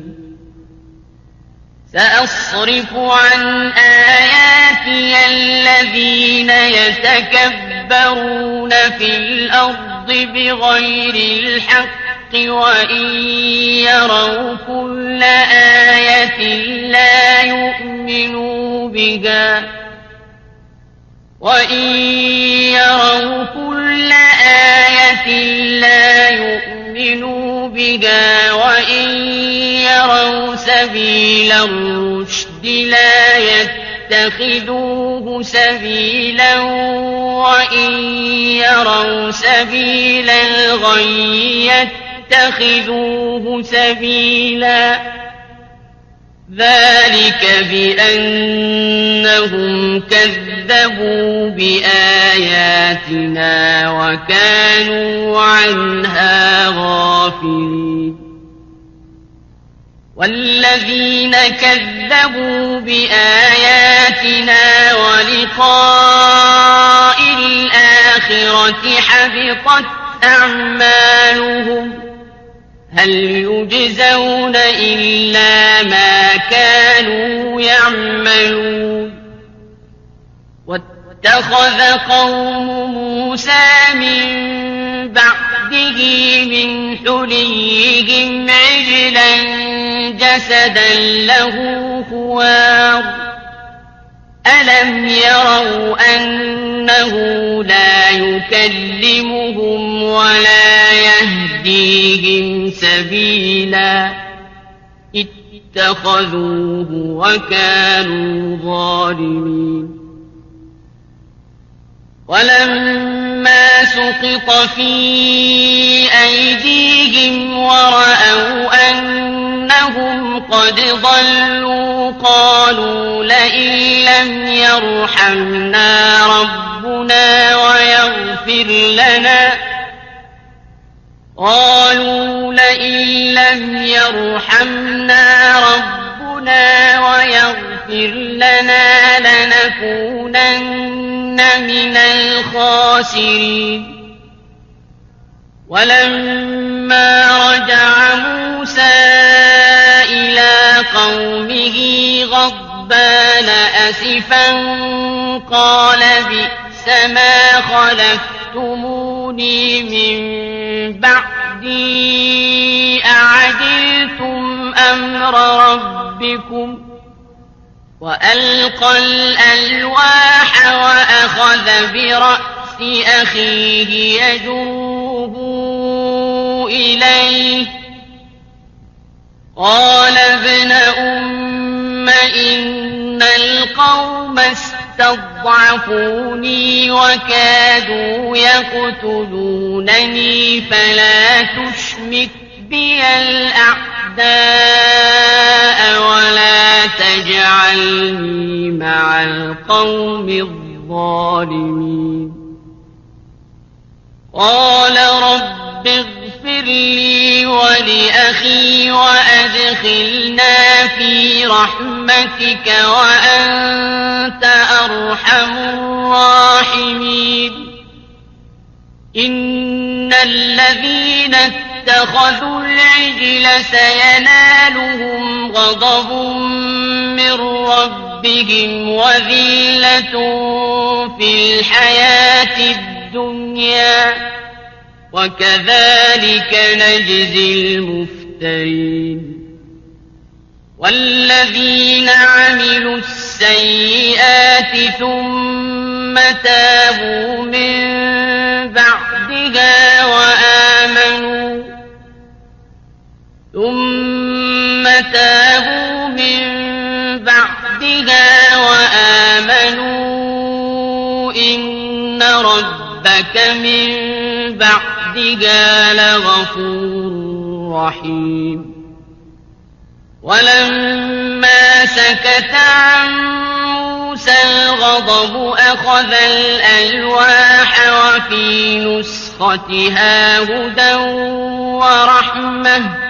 سأصرف عن آياتي الذين يتكبرون في الأرض بغير الحق وإن يروا كل آية لا يؤمنوا بها وإن يروا كل آية لا يؤمنوا بها وإن يروا سبيل الرشد لا يتخذوه سبيلا وإن يروا سبيل الغي يتخذوه سبيلا ذلك بأنهم كذبوا بآياتنا وكانوا عنها غافلين والذين كذبوا بآياتنا ولقاء الآخرة حبطت أعمالهم هل يجزون إلا ما كانوا يعملون واتخذ قوم موسى من بعده من حليهم عجلا جسدا له خوار ألم يروا أنه لا يكلمهم ولا يهديهم سبيلا اتخذوه وكانوا ظالمين ولما سقط في أيديهم ورأوا أنهم قد ضلوا قالوا لئن لم يرحمنا ربنا ويغفر لنا قالوا لئن لم يرحمنا ربنا ويغفر لنا لنكونن من الخاسرين ولما رجع موسى إلى قومه غضبان أسفا قال بئس ما خلفتموني من بعدي أعجلتم أمر ربكم وألقى الألواح وأخذ برأس أخيه يجره إليه قال ابن أم إن القوم استضعفوني وكادوا يقتلونني فلا تشمت بي الأعداء ولا تجعلني مع القوم الظالمين قال رب اغفر لي ولأخي وأدخلنا في رحمتك وأنت أرحم الراحمين إن الذين اتخذوا العجل سينالهم غضب من ربهم وذلة في الحياة الدنيا وكذلك نجزي المفترين والذين عملوا السيئات ثم تابوا من بعدها وآمنوا ثم تابوا من بعدها وآمنوا إن ربك من بعدها عبدها لغفور رحيم ولما سكت عن موسى الغضب أخذ الألواح وفي نسختها هدى ورحمة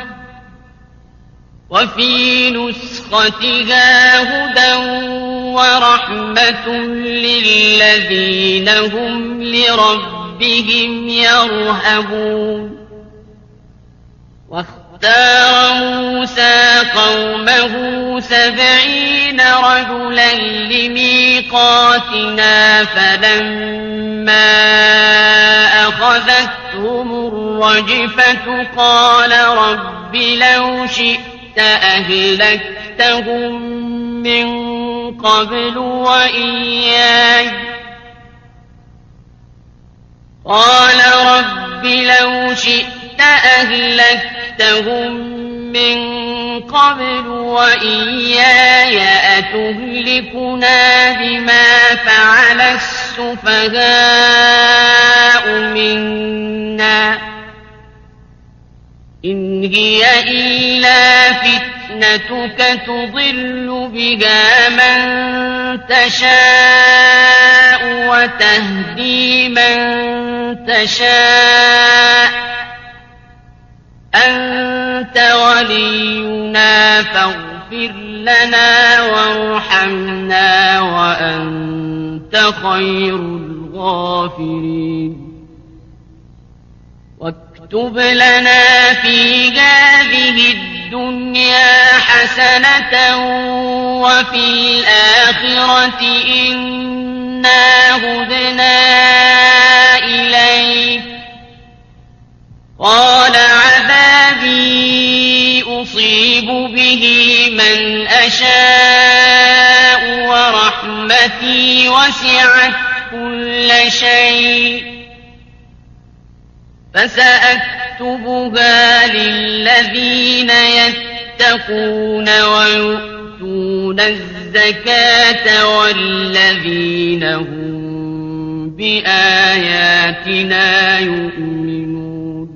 وفي نسختها هدى ورحمة للذين هم لربهم يرهبون واختار موسى قومه سبعين رجلا لميقاتنا فلما أخذتهم الرجفة قال رب لو شئت أهلكتهم من قبل وإياي قال رب لو شئت أهلكتهم من قبل وإياي أتهلكنا بما فعل السفهاء منا إن هي إلا فتنتك تضل بها من تشاء وتهدي من تشاء أنت ولينا فاغفر لنا وارحمنا وأنت خير الغافرين واكتب لنا في هذه الدنيا حسنة وفي الآخرة إنا هدنا إليك قال عذابي أصيب به من أشاء ورحمتي وسعت كل شيء فسأكتبها للذين يتقون ويؤتون الزكاة والذين هم بآياتنا يؤمنون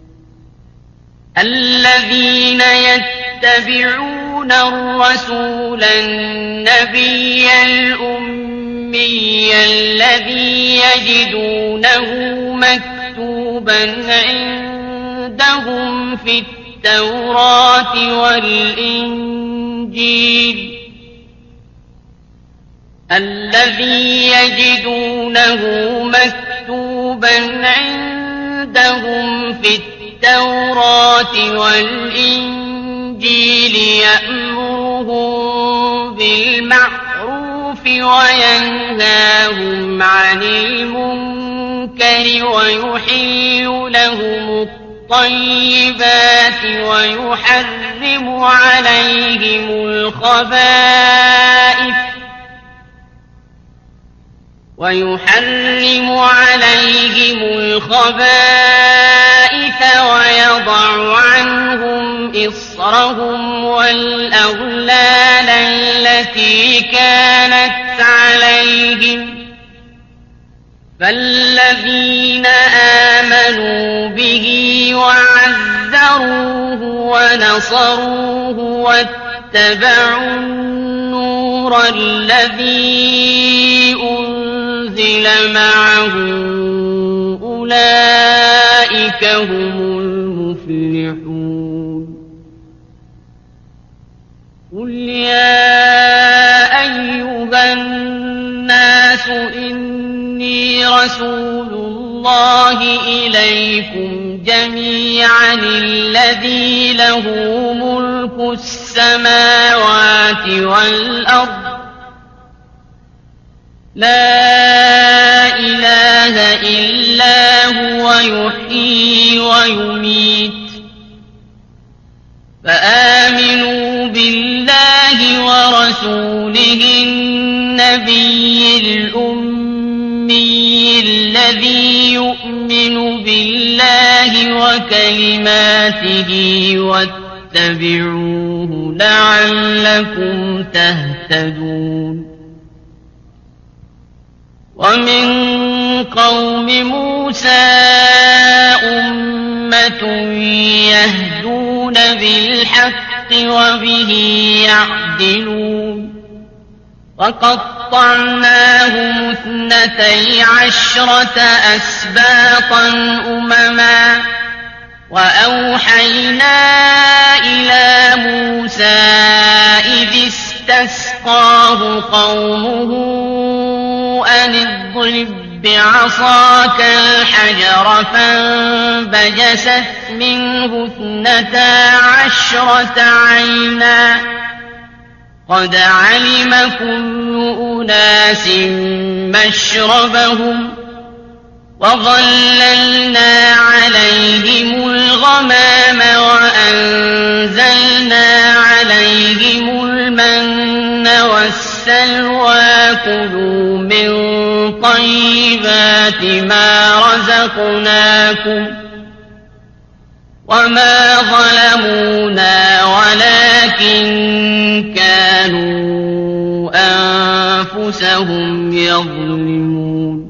الذين يتبعون الرسول النبي الأمي الذي يجدونه مكتوبا عندهم في التوراة والإنجيل الذي يجدونه مكتوبا عندهم في التوراة والإنجيل يأمرهم بالمعروف وينهاهم عن المنكر ويحل لهم الطيبات ويحرم عليهم الخبائث ويحرم عليهم الخبائث ويضع عنهم إصرهم والأغلال التي كانت عليهم فالذين آمنوا به وعزروه ونصروه واتبعوا النور الذي أنزل معه أولئك هم المفلحون قل يا أيها الناس إني رسول الله إليكم جميعا الذي له ملك السماوات والأرض لا إله إلا هو يحيي ويميت فآمنوا بالله ورسوله النبي الأمي الذي يؤمن بالله وكلماته واتبعوه لعلكم تهتدون ومن قوم موسى أمة يهدون بالحق وبه يعدلون وقطعناهم اثنتي عشرة أسباطا أمما وأوحينا إلى موسى إذ استسقاه قومه أن اضرب بعصاك الحجر فانبجست منه اثنتا عشرة عينا قد علم كل أناس مشربهم وظللنا عليهم الغمام وأنزلنا عليهم المن والسلوى كلوا من طيبات ما رزقناكم وما ظلمونا ولكن كانوا أنفسهم يظلمون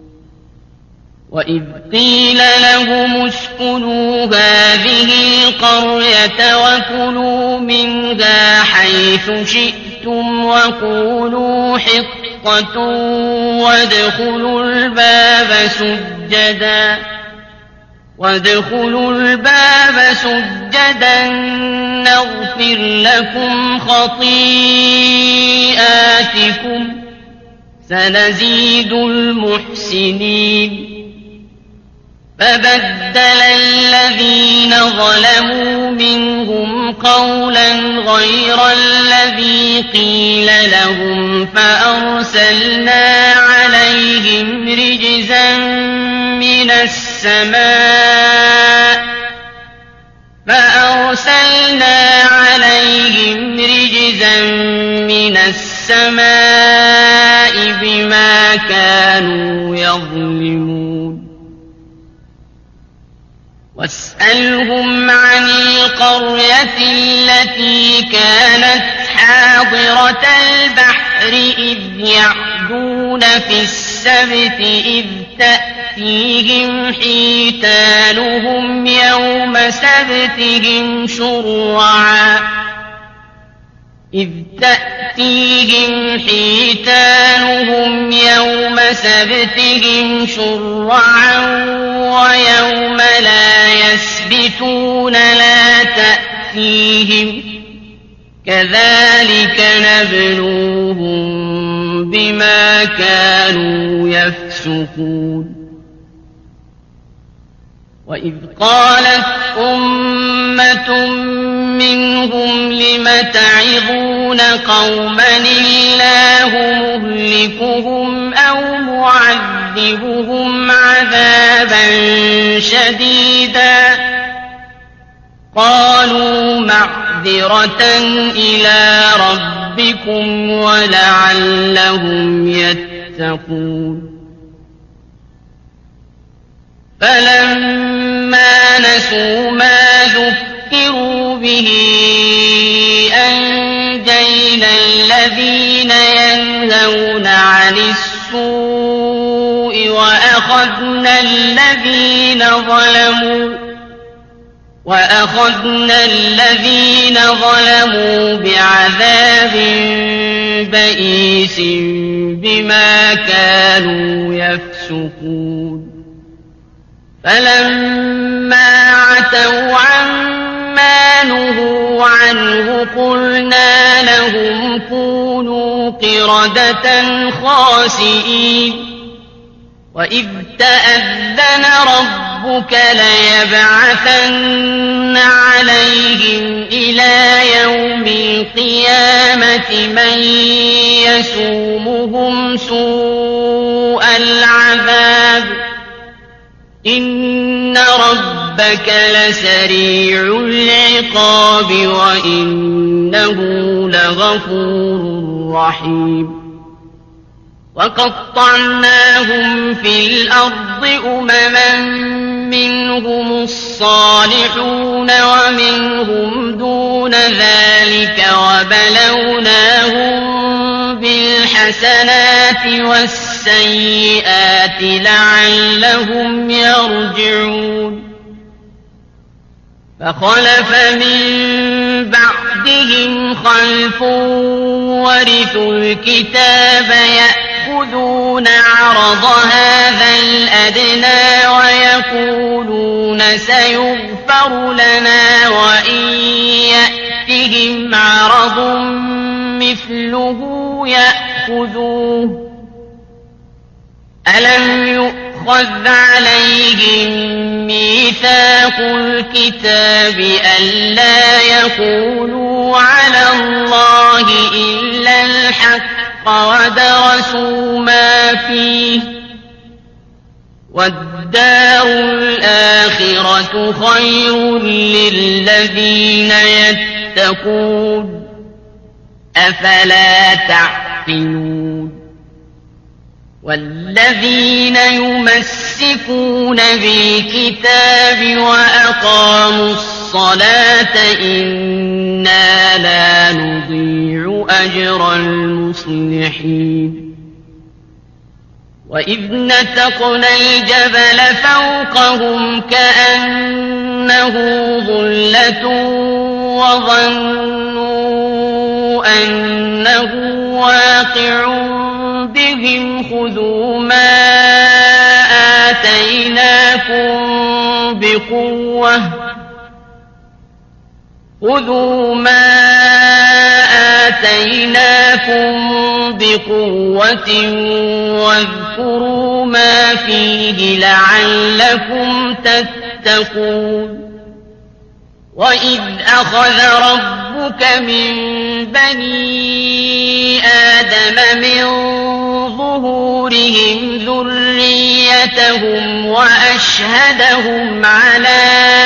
وإذ قيل لهم اسكنوا هذه القرية وكلوا منها حيث شئتم وقولوا حطة وادخلوا الباب سجدا وادخلوا الباب سجدا نغفر لكم خطيئاتكم سنزيد المحسنين فبدل الذين ظلموا منهم قولا غير الذي قيل لهم فأرسلنا عليهم رجزا من السماء فأرسلنا عليهم رجزا من السماء بما كانوا يظلمون واسألهم عن القرية التي كانت حاضرة البحر إذ يعدون في السبت إذ تأتيهم حيتانهم يوم سبتهم شرعا إذ تأتيهم حيتانهم يوم سبتهم شرعا ويوم لا يسبتون لا تأتيهم كذلك نبلوهم بما كانوا يفسقون وإذ قالت أمة منهم لم تعظون قوما الله مهلكهم أو معذبهم عذابا شديدا قالوا معذرة إلى ربكم ولعلهم يتقون فلما نسوا ما ذكروا به أنجينا الذين ينهون عن السوء وأخذنا الذين ظلموا وأخذنا الذين ظلموا بعذاب بئيس بما كانوا يفسقون فلما عتوا عما نهوا عنه قلنا لهم كونوا قردة خاسئين وإذ تأذن ربك ليبعثن عليهم إلى يوم القيامة من يسومهم سوء العذاب إن ربك لسريع العقاب وإنه لغفور رحيم وقطعناهم في الأرض أمما منهم الصالحون ومنهم دون ذلك وبلوناهم بالحسنات والسيئات السيئات لعلهم يرجعون فخلف من بعدهم خلف ورثوا الكتاب يأخذون عرض هذا الأدنى ويقولون سيغفر لنا وإن يأتهم عرض مثله يأخذوه ألم يؤخذ عليهم ميثاق الكتاب ألا يقولوا على الله إلا الحق ودرسوا ما فيه والدار الآخرة خير للذين يتقون أفلا تعقلون والذين يمسكون بالكتاب وأقاموا الصلاة إنا لا نضيع أجر المصلحين وإذ نتقنا الجبل فوقهم كأنه ظلة وظنوا أنه واقع بهم خذوا ما آتيناكم بقوة خذوا ما آتيناكم بقوة واذكروا ما فيه لعلكم تتقون وإذ أخذ ربك من بني آدم من ظهورهم ذريتهم وأشهدهم على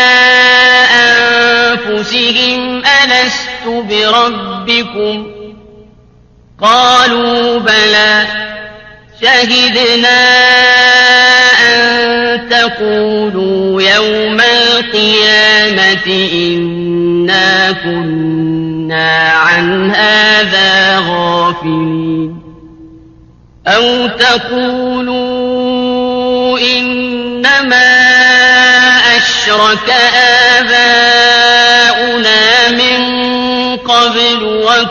أنفسهم ألست بربكم قالوا بلى شهدنا أن تقولوا يوم القيامة إنا كنا عن هذا غافلين أو تقولوا إنما أشرك آباؤنا من قبل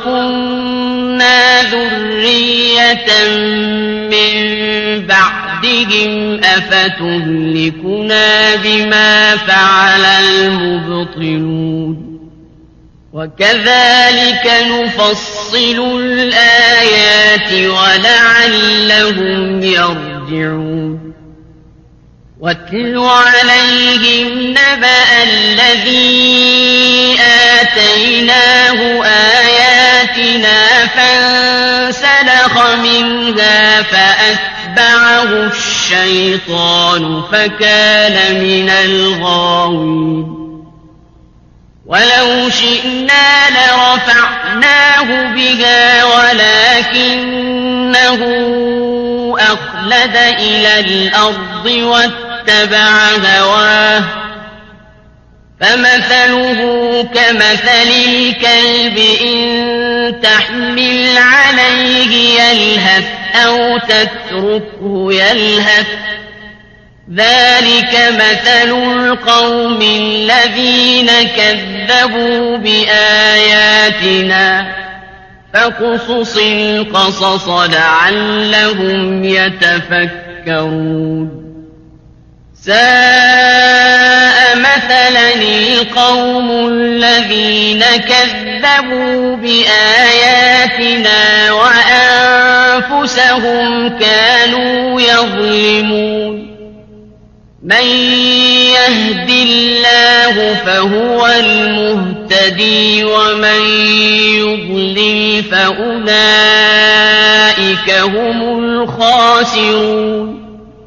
وكنا ذرية من بعدهم أفتهلكنا بما فعل المبطلون وكذلك نفصل الآيات ولعلهم يرجعون واتل عليهم نبأ الذي آتيناه آياتنا فانسلخ منها فأتبعه الشيطان فكان من الغاوين ولو شئنا لرفعناه بها ولكنه أخلد إلى الأرض واتبع هواه فمثله كمثل الكلب إن تحمل عليه يلهث أو تتركه يلهث ذلك مثل القوم الذين كذبوا بآياتنا فاقصص القصص لعلهم يتفكرون ساء مثلا القوم الذين كذبوا بآياتنا وأنفسهم كانوا يظلمون من يهد الله فهو المهتدي ومن يضلل فأولئك هم الخاسرون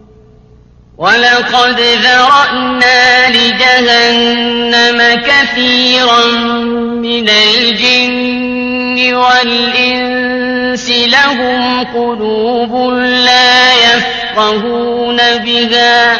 ولقد ذرأنا لجهنم كثيرا من الجن والإنس لهم قلوب لا يفقهون بها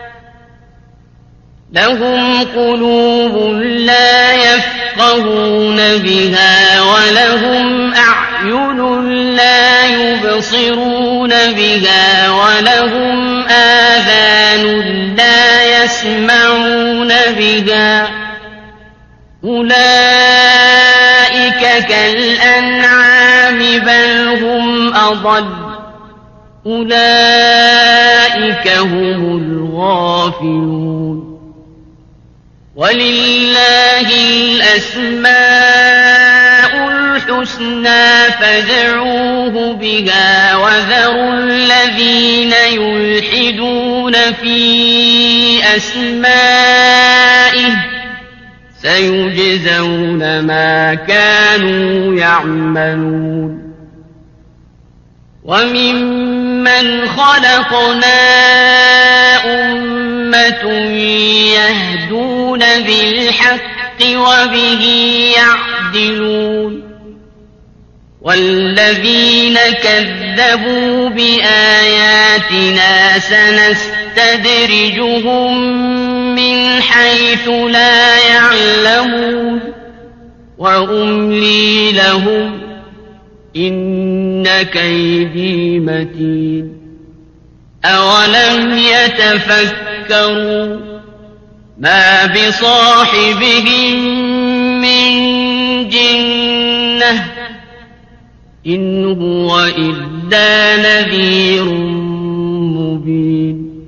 لهم قلوب لا يفقهون بها ولهم أعين لا يبصرون يبصرون بها ولهم آذان لا يسمعون بها أولئك كالأنعام بل هم أضل أولئك هم الغافلون ولله الأسماء الحسنى فادعوه بها وذروا الذين يلحدون في أسمائه سيجزون ما كانوا يعملون وممن خلقنا أمة يهدون بالحق وبه يعدلون والذين كذبوا بآياتنا سنستدرجهم من حيث لا يعلمون وأملي لهم إن كيدي متين أولم يتفكروا ما بصاحبهم من جنة إن هو إلا نذير مبين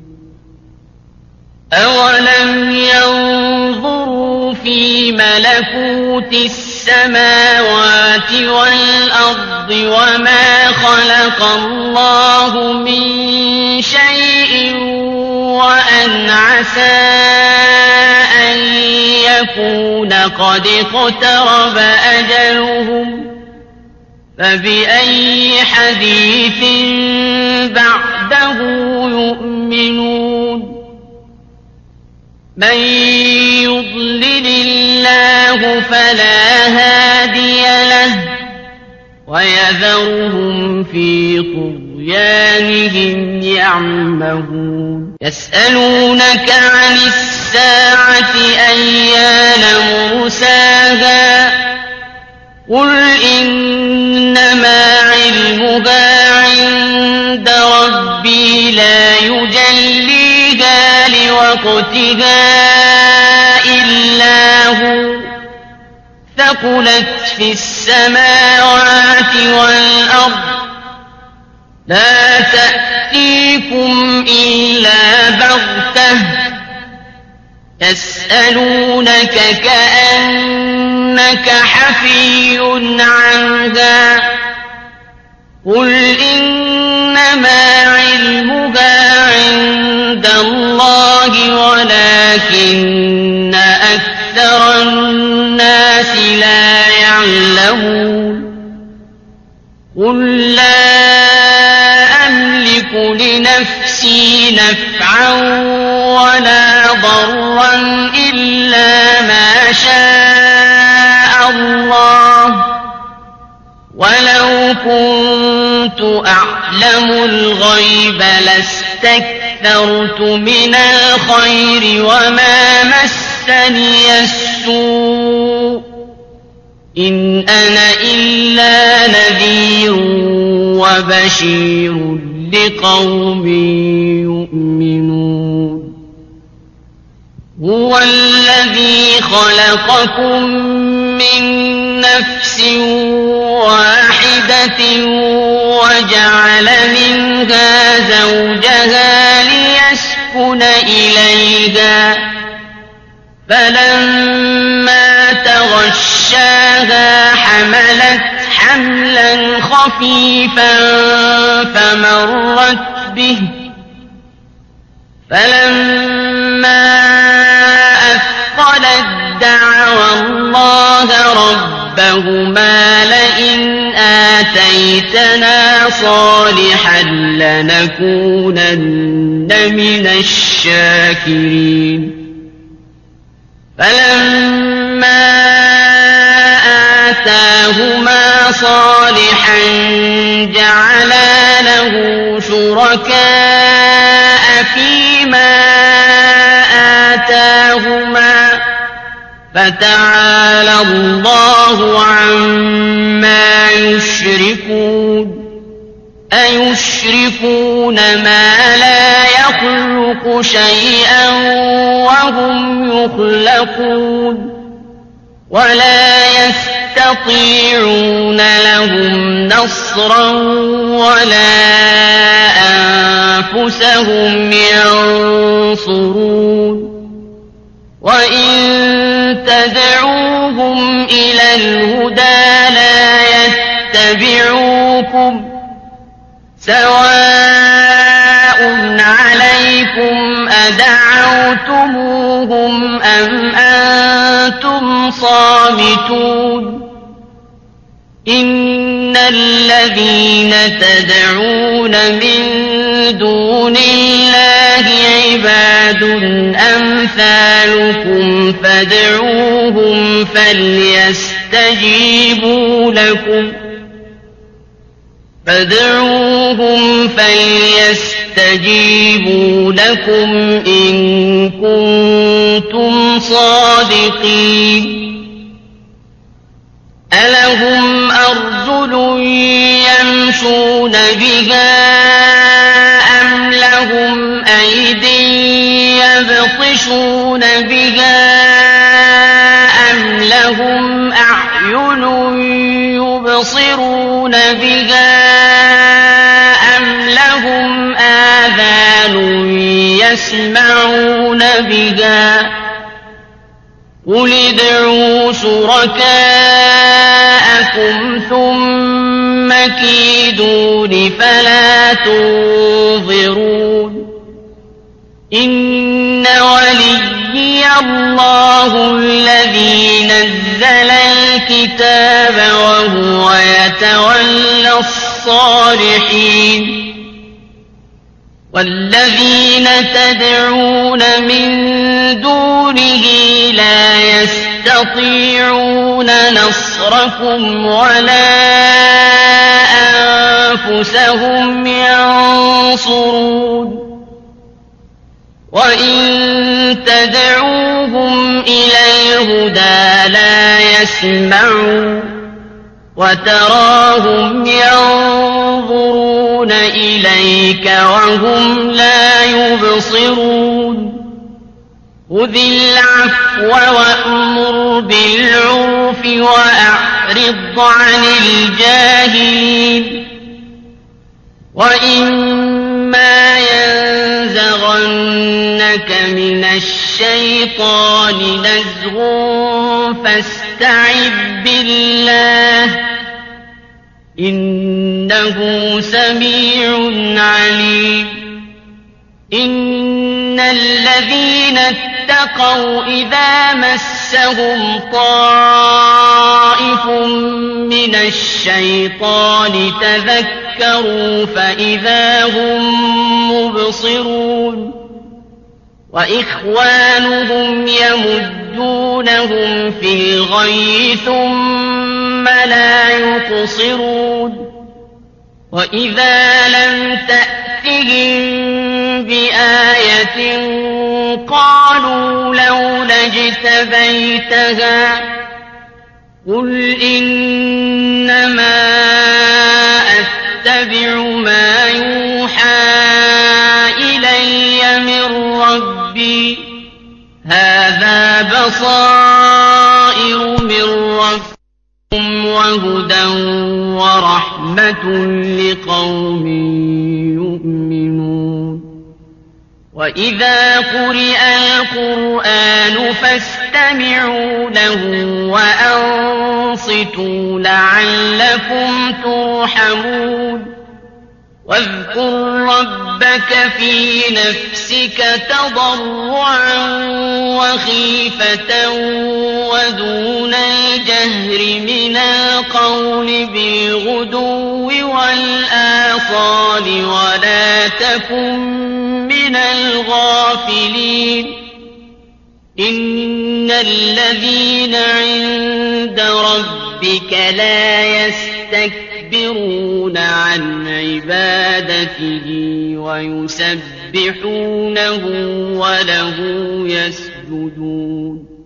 أولم ينظروا في ملكوت السماوات والأرض وما خلق الله من شيء وأن عسى أن يكون قد اقترب أجلهم فبأي حديث بعده يؤمنون من يضلل الله فلا هادي له ويذرهم في طغيانهم يعمهون يسألونك عن الساعة أيان مرساها قل إنما علمها عند ربي لا يجليها لوقتها إلا هو ثقلت في السماوات والأرض لا تأتيكم إلا بغتة يسألونك كأنك حفي عنها قل إنما علمها عند الله ولكن أكثر الناس لا يعلمون قل لا أملك لنفسي نفعا ولا ضرا إلا ما شاء الله ولو كنت أعلم الغيب لاستكثرت من الخير وما مسني السوء إن أنا إلا نذير وبشير لقوم يؤمنون هو الذي خلقكم من نفس واحدة وجعل منها زوجها ليسكن إليها فلما تغشاها حملت حملا خفيفا فمرت به فلما أثقلت دعوا الله ربهما لئن آتيتنا صالحا لنكونن من الشاكرين فلما آتاهما صالحا جعلا له شركاء فيما آتاهما فتعالى الله عما يشركون أيشركون ما لا يخلق شيئا وهم يخلقون ولا يستطيعون لهم نصرا ولا أنفسهم ينصرون وإن تدعوهم إلى الهدى لا يتبعوكم سواء عليكم أدعوتموهم أم أنتم صامتون إن الذين تدعون من دون الله عباد أمثالكم فادعوهم فليستجيبوا لكم فادعوهم فليستجيبوا لكم إن كنتم صادقين ألهم أرجل يمشون بها أم لهم أيد يبطشون بها أم لهم أعين يبصرون بها أم لهم آذان يسمعون بها قل ادعوا شركاءكم ثم كيدون فلا تنظرون إن وليي الله الذي نزل الكتاب وهو يتولى الصالحين والذين تدعون من دونه لا يستطيعون نصركم ولا أنفسهم ينصرون وإن تدعوهم إلى الهدى لا يسمعون وتراهم ينظرون إليك وهم لا يبصرون خذ العفو وأمر بالعرف وأعرض عن الجاهلين وإما ينزغنك من الشيطان نزغ فاستعذ بالله إنه سميع عليم إن الذين اتقوا إذا مسهم طائف من الشيطان تذكروا فإذا هم مبصرون وإخوانهم يمدونهم في الغي ثم لا يقصرون وإذا لم تأتهم بآية قالوا لولا اجتبيتها قل إنما أتبع ما يوحى إلي من ربي هذا بصائر من ربكم وهدى ورحمة لقوم يؤمنون وإذا قرئ القرآن فاستمعوا له وأنصتوا لعلكم ترحمون واذكر ربك في نفسك تضرعا وخيفة ودون الجهر من القول بالغدو والآصال ولا تكن من الغافلين إن الذين عند ربك لا يستكبرون عن عبادته ويسبحونه وله يسجدون